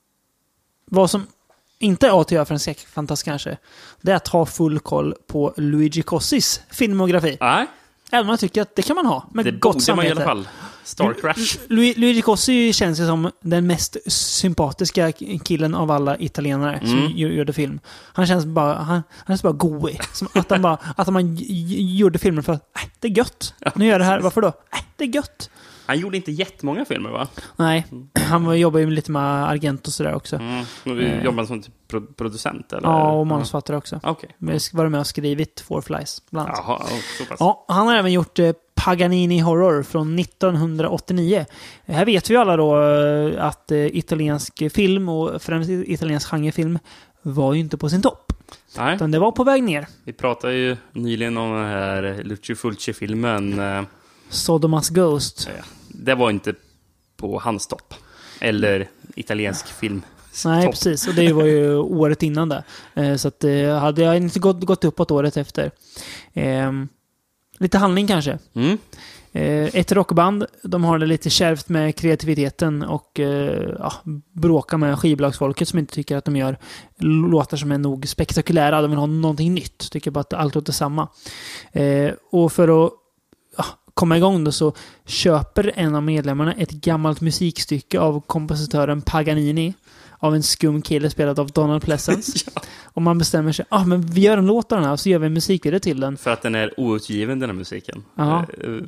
vad som inte är A till Ö för en skräckfantast kanske, det är att ha full koll på Luigi Cossis filmografi. Nej. Även om man tycker att det kan man ha. Med det gott borde man i alla fall. Star Crash. Lu- Luigi Cossi känns ju som den mest sympatiska killen av alla italienare mm. som gjorde film. Han känns bara han, han är bara goig. Som att han bara att man gjorde filmer för att äh, det är gött. Ja, nu gör jag det här. Varför då? Äh, det är gött. Han gjorde inte jättemånga filmer, va? Nej, han jobbar ju lite med Argent och sådär också. Mm. Du jobbar som typ producent, eller? Ja, och manusfattare också. Okay. Men var med och skrivit Four Flies, bland annat. Jaha, så pass. Ja, han har även gjort eh, Paganini Horror från nittonhundraåttionio. Här vet vi alla då att eh, italiensk film och främst italiensk genrefilm var ju inte på sin topp. Nej. Utan det var på väg ner. Vi pratade ju nyligen om den här Lucio Fulci-filmen eh, Sodomas Ghost. Det var inte på hans topp. Eller italiensk film. Nej, topp. Precis. Och det var ju året innan det. Eh, så att det eh, hade jag inte gått, gått uppåt året efter. Eh, lite handling kanske. Mm. Eh, ett rockband, de har det lite kärvt med kreativiteten och eh, ja, bråkar med skivbolagsfolket som inte tycker att de gör låtar som är nog spektakulära. De vill ha någonting nytt. Tycker bara att allt låter samma. Eh, och för att ja, komma igång då så köper en av medlemmarna ett gammalt musikstycke av kompositören Paganini av en skum kille spelad av Donald Pleasence. Ja. Och man bestämmer sig, ah, men vi gör en låt av den här och så gör vi en musikvideo till den. För att den är outgiven, den här musiken. Ja. Uh,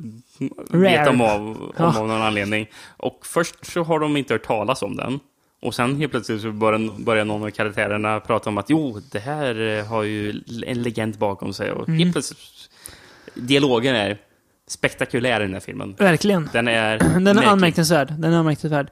vet de av, om ja. av någon anledning. Och först så har de inte hört talas om den. Och sen helt plötsligt så börjar, börjar någon av karaktärerna prata om att jo, det här har ju en legend bakom sig. Och mm. helt plötsligt dialogen är spektakulär i den här filmen. Verkligen. Den är, den är anmärkningsvärd. Den är anmärkningsvärd.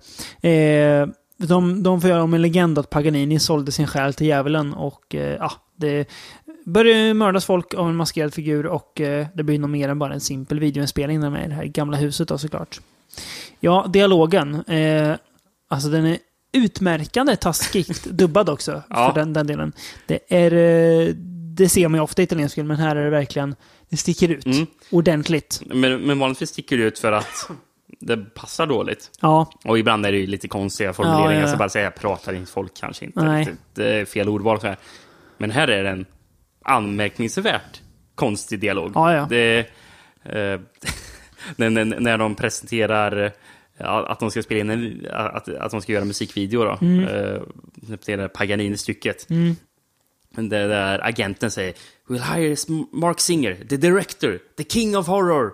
Eh, de, de får göra om en legend att Paganini sålde sin själ till djävulen och eh, ja, det börjar mördas folk av en maskerad figur och eh, det blir nog mer än bara en simpel videoinspelning där med det här gamla huset då, såklart. Ja, dialogen. Eh, alltså den är utmärkande taskigt dubbad också ja. för den, den delen. Det är eh, det ser man ju ofta i italiensk film, men här är det verkligen det sticker ut mm. ordentligt. Men, men vanligtvis sticker det ut för att det passar dåligt. Ja. Och ibland är det ju lite konstiga formuleringar. Ja, ja. Så bara säga, jag pratar inte folk kanske inte. Nej. Det är fel ordval så här. Men här är det en anmärkningsvärt konstig dialog. Ja, ja. Det, eh, när, när de presenterar att de ska spela in en, att, att de ska göra musikvideo då. Mm. Eh, det är Paganini-stycket. Mm. Men det där agenten säger, we'll hire Mark Singer, the director, the king of horror.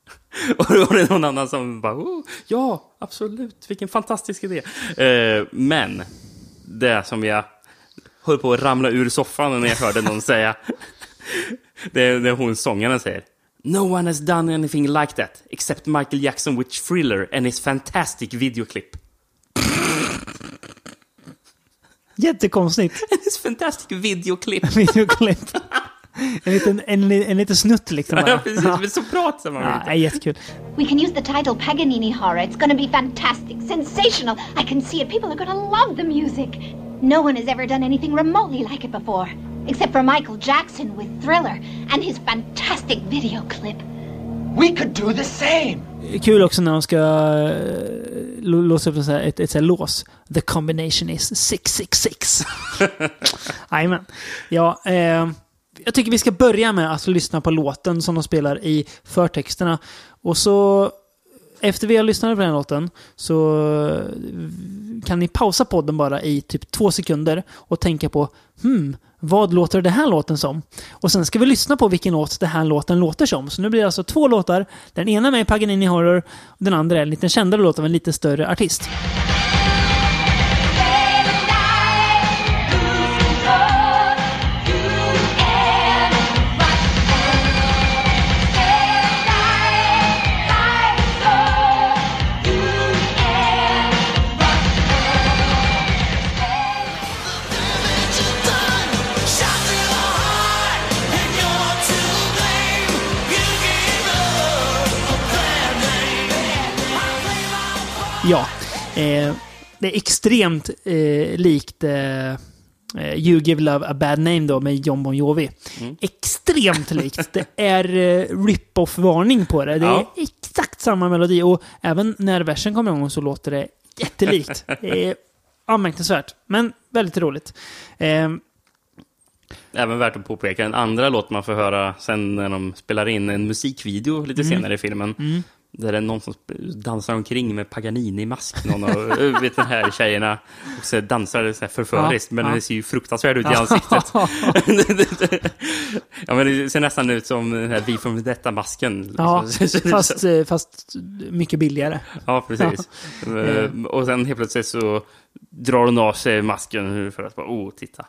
Och då var det någon annan som bara, oh, ja, absolut, vilken fantastisk idé. Uh, men det som jag höll på att ramla ur soffan när jag hörde någon säga, det är det hon sångaren säger. No one has done anything like that except Michael Jackson with Thriller and his fantastic videoclip. Jättekonstigt. His fantastic videoclip. videoclip. en, liten, en, en liten snutt liksom. Ja, precis. Men så pratar man ja, inte. Jättekul. We can use the title Paganini Horror. It's going to be fantastic, sensational. I can see it. People are going to love the music. No one has ever done anything remotely like it before. Except for Michael Jackson with Thriller and his fantastic video clip. We could do the same. Kul också när de ska uh, låsa upp ett, ett, ett, ett lås. The combination is six six six. Jajamän. Ja, eh, jag tycker vi ska börja med att lyssna på låten som de spelar i förtexterna. Och så efter vi har lyssnat på den låten så kan ni pausa podden bara i typ två sekunder och tänka på hmm, vad låter det här låten som? Och sen ska vi lyssna på vilken låt det här låten låter som. Så nu blir det alltså två låtar. Den ena med Paganini Horror och den andra är en lite kändare låt av en lite större artist. Ja, eh, det är extremt eh, likt eh, You Give Love a Bad Name då med John Bon Jovi. Mm. Extremt likt. Det är eh, rip-off-varning på det. Det ja. är exakt samma melodi och även när versen kommer igång så låter det jättelikt. Det är anmärkningsvärt, men väldigt roligt. Eh, Även värt att påpeka en andra låt man får höra sen när de spelar in en musikvideo lite mm. senare i filmen. Mm. Där det är någon som dansar omkring med Paganini-mask. Någon av vet, den här tjejerna och så dansar så här förföriskt. Ja, men ja. det ser ju fruktansvärt ut i ansiktet. Ja, men det ser nästan ut som den här Vi från detta masken. Ja, fast, fast mycket billigare. Ja, precis. Ja. Och sen helt plötsligt så drar hon av sig masken för att bara, oh, titta.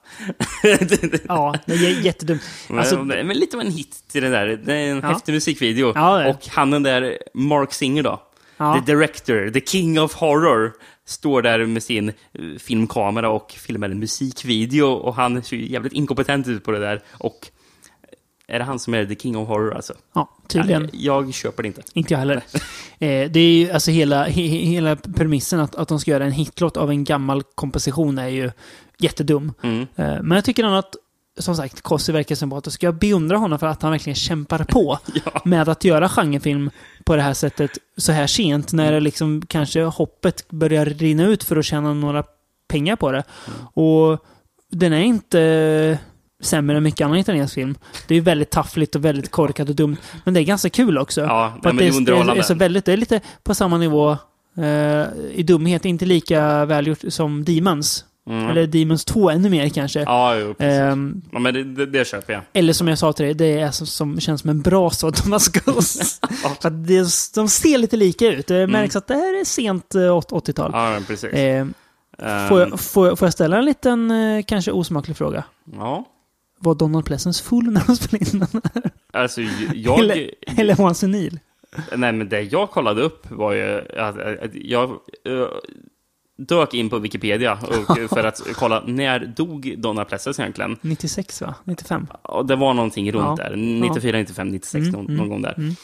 Ja, det är jättedumt. Alltså, men, men lite av en hit till det där. Det är en ja. häftig musikvideo. Ja, och han den där Mark Singer då. Ja. The director, the king of horror, står där med sin filmkamera och filmar en musikvideo. Och han ser ju jävligt inkompetent ut på det där. Och är det han som är the king of horror alltså? Ja, tydligen. Jag, jag köper det inte. Inte jag heller. eh, det är ju alltså hela, he, hela premissen att, att de ska göra en hitlåt av en gammal komposition är ju jättedum. Mm. Eh, men jag tycker att som sagt, Kossi verkar sympatisk. Ska jag beundra honom för att han verkligen kämpar på ja. med att göra genrefilm på det här sättet så här sent när det liksom kanske hoppet börjar rinna ut för att tjäna några pengar på det. Mm. Och den är inte sämre än mycket annan italiensk film. Det är ju väldigt taffligt och väldigt korkat och dumt. Men det är ganska kul också. Ja, det, det, är, det, är, är så väldigt, det är lite på samma nivå eh, i dumhet. Inte lika välgjort som Demons. Mm. Eller Demons två ännu mer kanske. Ja, jo, precis. Um, ja, men det, det, det köper jag. Eller som jag sa till dig, det är som, som känns som en bra så Damascus. För att det, de ser lite lika ut. Det märks mm. att det här är sent åttiotal. Ja, precis. Um, får, jag, får, får jag ställa en liten kanske osmaklig fråga? Ja. Var Donald Pleasence full när de spelade in den här? Alltså, jag... eller, eller var han senil? Nej, men det jag kollade upp var ju att, att jag... Uh, dök in på Wikipedia och för att kolla när dog Donald Pleasence egentligen. nittiosex va? nittiofem? Ja, det var någonting runt ja. där. nittiofyra, nittiofem, nittiosex mm, någon, mm, någon gång där. Mm.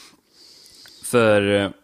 För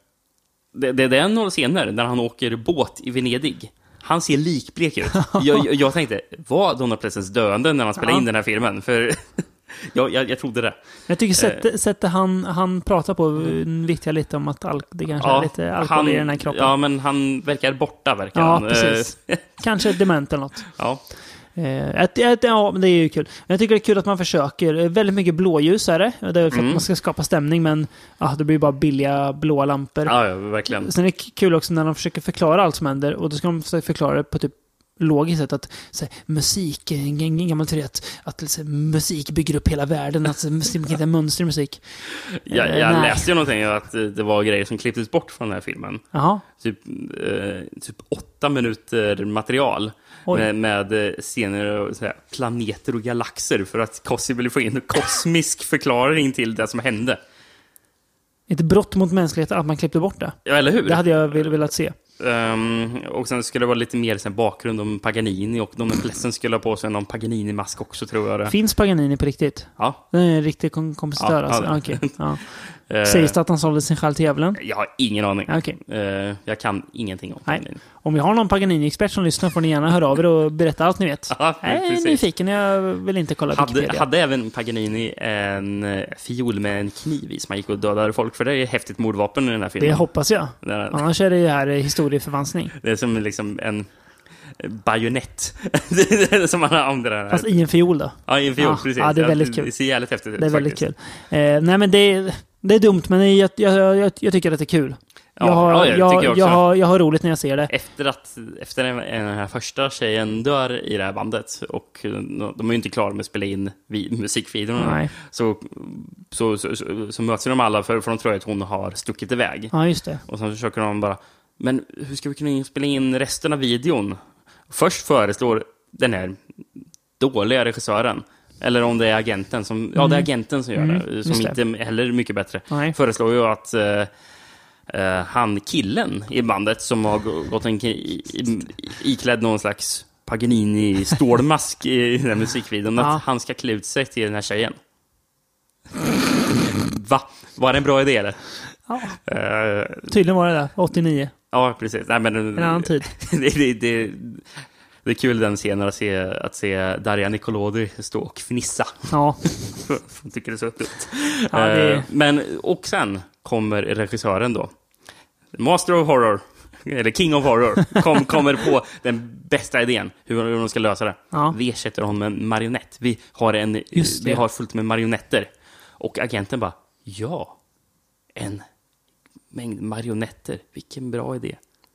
det, det, det är några scener när han åker båt i Venedig. Han ser likblek ut. jag, jag, jag tänkte, var Donald Pleasence döende när han spelade ja. in den här filmen? För jag, jag, jag trodde det. Jag tycker sättet, sättet han, han pratar på vittjar lite om att al- det kanske ja, är lite alkohol han, i den här kroppen. Ja, men han verkar borta, verkar ja, han. Precis. Kanske dement eller något. Ja. Eh, att, att, ja, det är ju kul. Jag tycker det är kul att man försöker. Väldigt mycket blåljus är det. Det är för mm. att man ska skapa stämning, men ja, det blir bara billiga blåa lampor. Ja, ja, verkligen. Sen är det kul också när de försöker förklara allt som händer, och då ska de förklara det på typ logiskt sätt att så här, musik, en gammal teoret att så här, musik bygger upp hela världen, att musik är mönster i musik. Jag, jag uh, läste ju någonting att det var grejer som klipptes bort från den här filmen. Aha. Typ, eh, typ åtta minuter material med, med scener och så här, planeter och galaxer för att Kossi ville få in en kosmisk förklaring till det som hände. Ett brott mot mänskligheten att man klippte bort det. Ja, eller hur? Det hade jag velat se. Um, och sen skulle det vara lite mer sen bakgrund om Paganini, och de Plessen skulle ha på sig någon Paganini-mask också, tror jag det. Finns Paganini på riktigt? Ja. Det är en riktig kom- kompositör ja, alltså. ja, Okay. Ja. Sägs det att han sålde sin själ till djävulen? Jag har ingen aning. Okay. Uh, jag kan ingenting om Paganini. Nej. Om vi har någon Paganini-expert som lyssnar får ni gärna höra av er och berätta allt ni vet. Ja, jag är nyfiken, jag vill inte kolla hade, Wikipedia. hade även Paganini en fiol med en kniv i som man gick och dödade folk? För det är ett häftigt mordvapen i den här filmen. Det hoppas jag. Är, annars är det ju här historieförvanskning. Det är som liksom en bajonett. Det är som man använder den här. Fast i en fiol då? Ja, i en fiol, ja, precis. Ja, det är väldigt kul. Det ser jävligt häftigt ut. Det är faktiskt. väldigt kul. Eh, nej, men det är, det är dumt, men jag, jag, jag, jag tycker att det är kul. Ja, jag, har, ja, jag, jag, jag, jag, har, jag har roligt när jag ser det. Efter att efter den här första tjejen dör i det här bandet, och de är ju inte klara med att spela in musikvideorna, så, så, så, så, så möts de alla för, för de tror att hon har stuckit iväg. Ja, just det. Och sen försöker de bara, men hur ska vi kunna spela in resten av videon? Först föreslår den här dåliga regissören, eller om det är agenten som, mm. ja, det är agenten som gör det, mm, som inte heller är mycket bättre. Nej. Föreslår ju att uh, uh, han killen i bandet som har gått en i, i, iklädd någon slags Paganini-stålmask i den här musikvideon, ja. Att han ska klä ut sig till den här tjejen. Va? Var det en bra idé eller? Ja. Uh, Tydligen var det där, åttionio. Ja, precis. Nej, men, en annan tid. det, det, det, det är kul den scenen att se, att se Daria Nicolodi stå och fnissa. Ja. Jag tycker det är så öppet. Ja, det... uh, men, och sen kommer regissören då. Master of Horror, eller King of Horror, kom, kommer på den bästa idén hur, hur de ska lösa det. Ja. Vi ersätter honom med en marionett. Vi har, en, vi har fullt med marionetter. Och agenten bara, ja, en mängd marionetter. Vilken bra idé.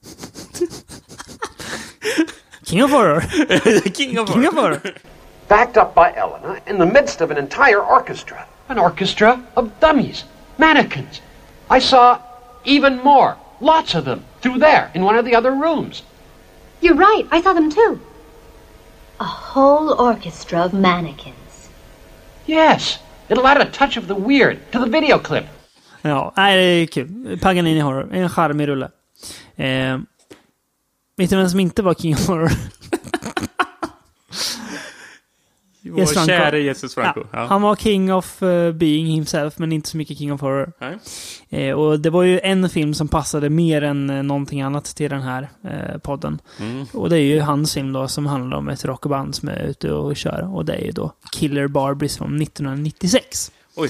King of Horror. King of King of Horror. Backed up by Elena in the midst of an entire orchestra. An orchestra of dummies, mannequins. I saw even more, lots of them, through there in one of the other rooms. You're right, I saw them too. A whole orchestra of mannequins. Yes, it'll add a touch of the weird to the video clip. Ja, nej, det är kul. Paganini Horror, en charmig rulle. Eh, vet du vem som inte var King of Horror? Vår käre Jesus Franco. Ja, ja. Han var King of uh, Being himself, men inte så mycket King of Horror. Eh, och det var ju en film som passade mer än uh, någonting annat till den här uh, podden. Mm. Och det är ju hans film då som handlar om ett rockband som är ute och kör. Och det är ju då Killer Barbies från nittonhundranittiosex. Oj.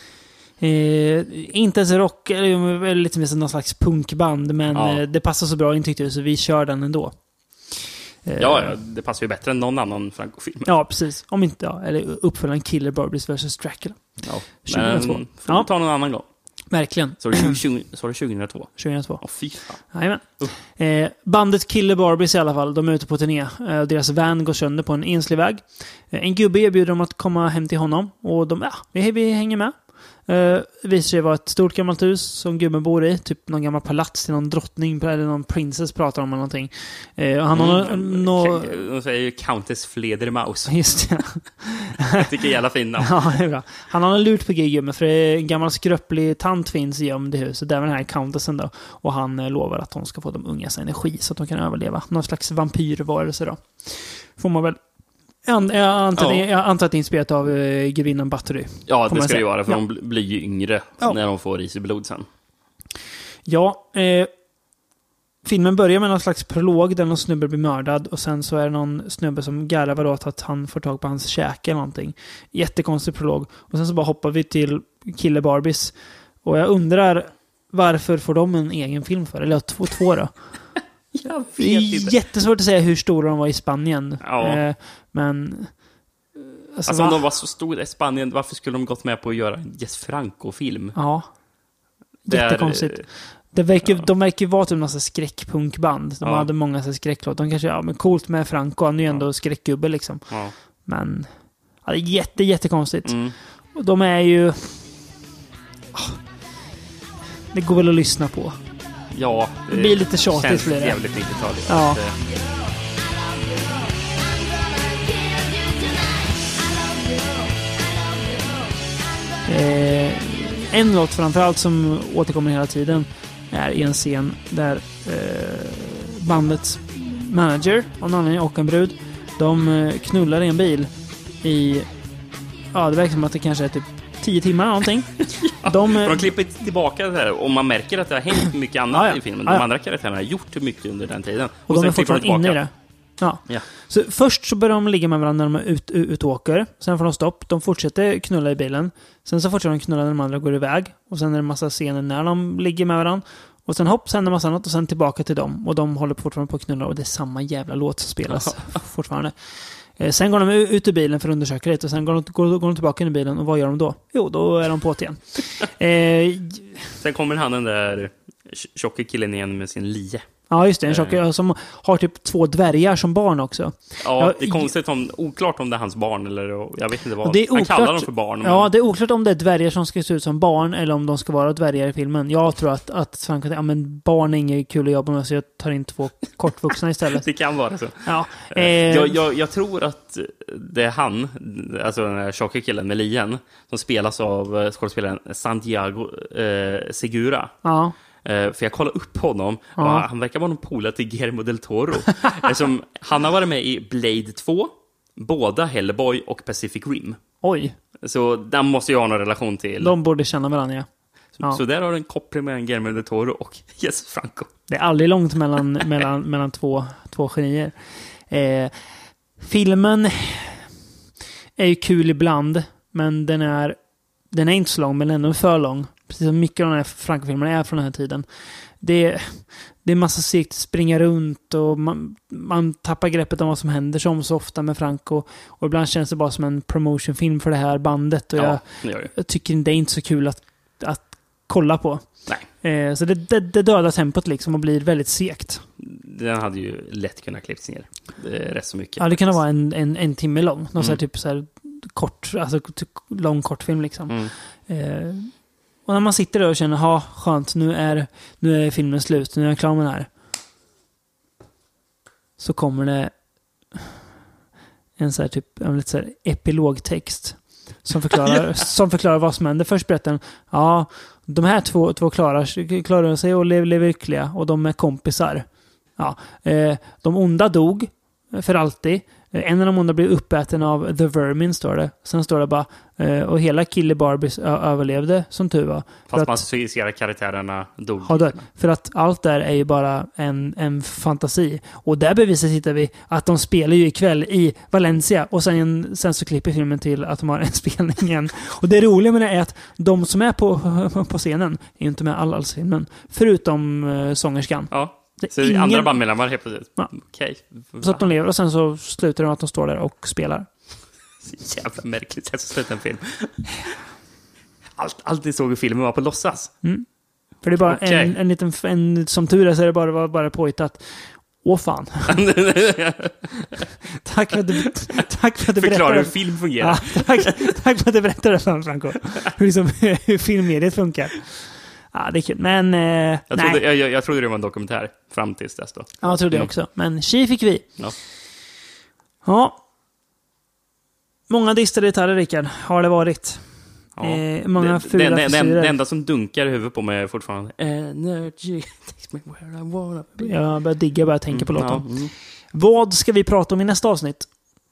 Eh, inte ens rock, eller lite mer som någon slags punkband, men ja. eh, det passar så bra in tyckte jag, så vi kör den ändå. Eh, ja, ja, det passar ju bättre än någon annan Franco-film. Ja, precis. Om inte, ja, eller uppföljaren Killer Barbies versus Dracula. Ja, tjugohundratvå. Men får ja. ta någon annan gång. Verkligen. Så är det tjugohundratvå? tjugohundratvå. Åh, fy fan. Jajamän. Uh. Eh, bandet Killer Barbies i alla fall, de är ute på turné. Eh, deras van går sönder på en enslig väg. Eh, en gubbe erbjuder dem att komma hem till honom. Och de, ja, vi, vi hänger med. Uh, visar sig vara ett stort gammalt hus som gubben bor i, typ någon gammal palats till någon drottning eller någon princess pratar om eller någonting. Uh, han har mm, no... De säger ju Countess Fledermaus. Just det. Jag tycker jävla fin namn. Ja, det är bra. Han har en lurt på gubben för en gammal skröplig tant finns gömd i huset. Där är den här Countessen då. Och han uh, lovar att hon ska få de ungas energi så att de kan överleva. Någon slags vampyrvarelse då. Får man väl Jag antar, ja. jag antar att det är inspirerat av uh, Grevinnan Battery. Ja, det ska det ju vara, för ja. de blir ju yngre ja. när de får i sig blod sen. Ja, eh, filmen börjar med någon slags prolog där någon snubbe blir mördad och sen så är det någon snubbe som garvar åt att han får tag på hans käke eller någonting. Jättekonstig prolog. Och sen så bara hoppar vi till Killer Barbies. Och jag undrar, varför får de en egen film för? Eller två, två då? Jag vet det är inte. jättesvårt att säga hur stora de var i Spanien. Ja. Eh, men... Alltså, alltså om de var så stora i Spanien, varför skulle de gått med på att göra en Jess Franco-film? Ja. Jättekonstigt. Där, det verkar, ja. De verkar ju vara typ någon skräckpunkband. De ja. hade många så skräcklåt. De kanske, ja men coolt med Franco, han är ju ändå ja. skräckgubbe liksom. Ja. Men ja, det är jätte, jättekonstigt. Mm. Och de är ju... Oh, det går väl att lyssna på. Ja, det, det blir lite tjatigt för det. Jävligt nittiotal. Ja. Eh, en låt framförallt som återkommer hela tiden är i en scen där eh, bandets manager och någon annan och en brud. De eh, knullar i en bil i, ja, det verkar som att det kanske är typ tio timmar eller någonting. ja, de, de klipper tillbaka det här och man märker att det har hänt mycket annat ja, ja. i filmen. Ja, De ja. andra karaktärerna har gjort mycket under den tiden. Och, och de är fortfarande inne i det. Ja. ja. Så först så börjar de ligga med varandra när de är ut, ut åker. Sen får de stopp. De fortsätter knulla i bilen. Sen så fortsätter de knulla när de andra går iväg. Och sen är det en massa scener när de ligger med varandra. Och sen hopp, sen är det massa annat och sen tillbaka till dem. Och de håller fortfarande på att knulla och det är samma jävla låt som spelas fortfarande. Eh, sen går de ut ur bilen för att undersöka det och sen går de, går, går de tillbaka in i bilen och vad gör de då? Jo, då är de på det igen. Eh, sen kommer han den där tjocka killen igen med sin lie. Ja, just det. En tjocka som har typ två dvärgar som barn också. Ja, det är konstigt om, oklart om det är hans barn eller jag vet inte vad. Det är oklart, han kallar dem för barn. Ja, men... det är oklart om det är dvärgar som ska se ut som barn eller om de ska vara dvärgar i filmen. Jag tror att, att Frank ja, men barn är inget kul att jobba med så jag tar in två kortvuxna istället. Det kan vara så. Ja. Eh... Jag, jag, jag tror att det är han, alltså den här tjocka killen med lien, som spelas av skådespelaren Santiago eh, Segura. Ja. Uh, för jag kollade upp honom ja. och han verkar vara någon polare till Guillermo del Toro. Som, han har varit med i Blade två, båda Hellboy och Pacific Rim. Oj. Så den måste ju ha någon relation till. De borde känna varandra, ja. Så, ja. så där har du en koppling mellan Guillermo del Toro och Jess Franco. Det är aldrig långt mellan, mellan, mellan två, två genier. Eh, filmen är ju kul ibland, men den är, den är inte så lång, men ändå för lång. Precis som mycket av de här Franco-filmerna är från den här tiden. Det är, det är massa sikt, springa runt och man, man tappar greppet om vad som händer som så ofta med Franco. Och ibland känns det bara som en promotionfilm för det här bandet. Och ja, jag, det gör det. jag tycker det är inte så kul att, att kolla på. Nej. Eh, så det, det, det dödar tempot liksom och blir väldigt segt. Den hade ju lätt kunnat klippts ner. Det är rätt så mycket. Ja, det kan vara en, en, en timme lång. Någon mm. så här typ så här kort, alltså lång kortfilm liksom. Mm. Eh, Och när man sitter där och känner, ha skönt, nu är, nu är filmen slut, nu är jag klar med den här. Så kommer det en så här typ, en lite så här epilogtext som förklarar, som förklarar vad som händer. Först berättar den, ja, de här två, två klarar, klarar sig och lever, lever lyckliga och de är kompisar. Ja, eh, de onda dog för alltid. En av de onda blev uppäten av The Vermin, står det. Sen står det bara, eh, och hela Kille Barbies överlevde, som tur var. Fast man ser att karaktärerna dog. Ja, det, för att allt där är ju bara en, en fantasi. Och där bevisar hittar vi att de spelar ju ikväll i Valencia. Och sen, sen så klipper filmen till att de har en spelning igen. Och det roliga med det är att de som är på, på scenen är ju inte med all, alls filmen. Förutom eh, sångerskan. Ja. Så ingen... andra bandmedlemmar helt plötsligt. Ja. Okej. Så att de lever och sen så slutar de att de står där och spelar. Så jävla märkligt sätt att sluta en film. Allt, allt ni såg i filmen var på låtsas. Mm. För det är bara okay. en, en liten, en, som tur är så är det bara, bara påhittat. Åh fan. Tack för att du, tack för att du förklarar hur film fungerar. Ja, tack, tack för att du berättade för mig, Franco. Hur, liksom, hur filmmediet funkar. Ja, det är kul. Men, eh, jag, trodde, nej. Jag, jag, jag trodde det var en dokumentär fram tills dess då. Ja, jag trodde mm. jag också. Men tji fick vi. Ja. Ja. Många distade gitarrer, Rickard, har det varit. Ja. Eh, många det, fula det, det, det enda som dunkar i huvudet på mig är fortfarande Energy takes me where I wanna be. Jag börjar digga, börjar tänka på mm, låten. Ja, mm. Vad ska vi prata om i nästa avsnitt?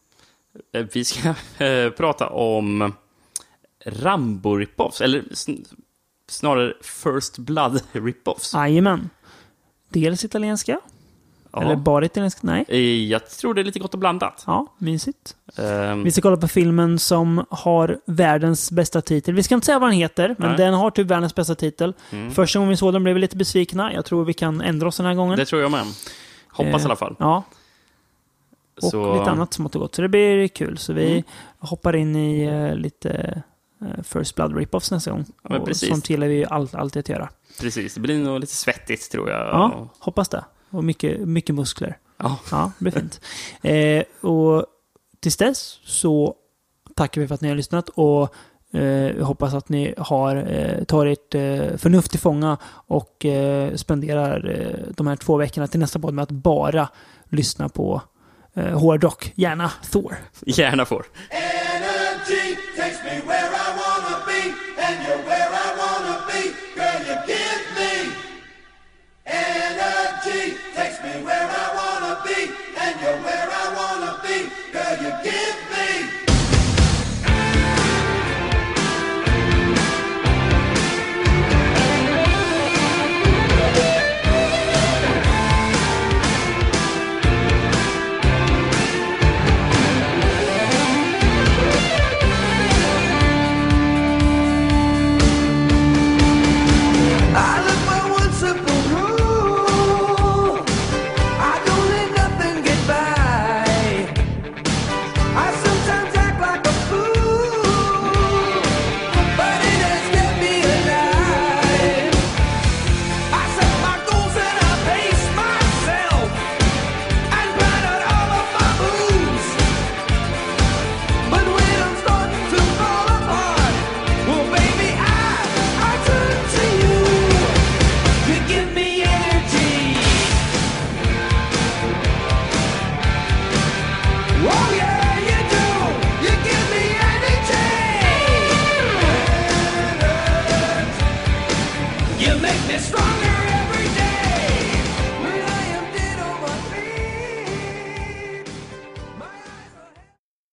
Vi ska eh, prata om Rambo rip-offs, eller snarare First Blood rip-offs. Jajamän. Dels italienska. Ja. Eller bara italienska? Nej. Jag tror det är lite gott och blandat. Ja, mysigt. Um, vi ska kolla på filmen som har världens bästa titel. Vi ska inte säga vad den heter, men nej. Den har typ världens bästa titel. Mm. Första gången vi såg den blev vi lite besvikna. Jag tror vi kan ändra oss den här gången. Det tror jag med. Hoppas eh, i alla fall. Ja. Och så... lite annat smått och gott. Så det blir kul. Så vi mm. hoppar in i uh, lite uh, First Blood rip-offs nästa gång. Ja, men precis. Sånt gillar vi allt, alltid att göra. Precis, det blir nog lite svettigt tror jag. Ja, hoppas det. Och mycket, mycket muskler. Ja. Ja, det blir fint. eh, och tills dess så tackar vi för att ni har lyssnat och eh, hoppas att ni har eh, tagit eh, förnuft till fånga och eh, spenderar eh, de här två veckorna till nästa podd med att bara lyssna på eh, hårdrock. Gärna Thor. Gärna får.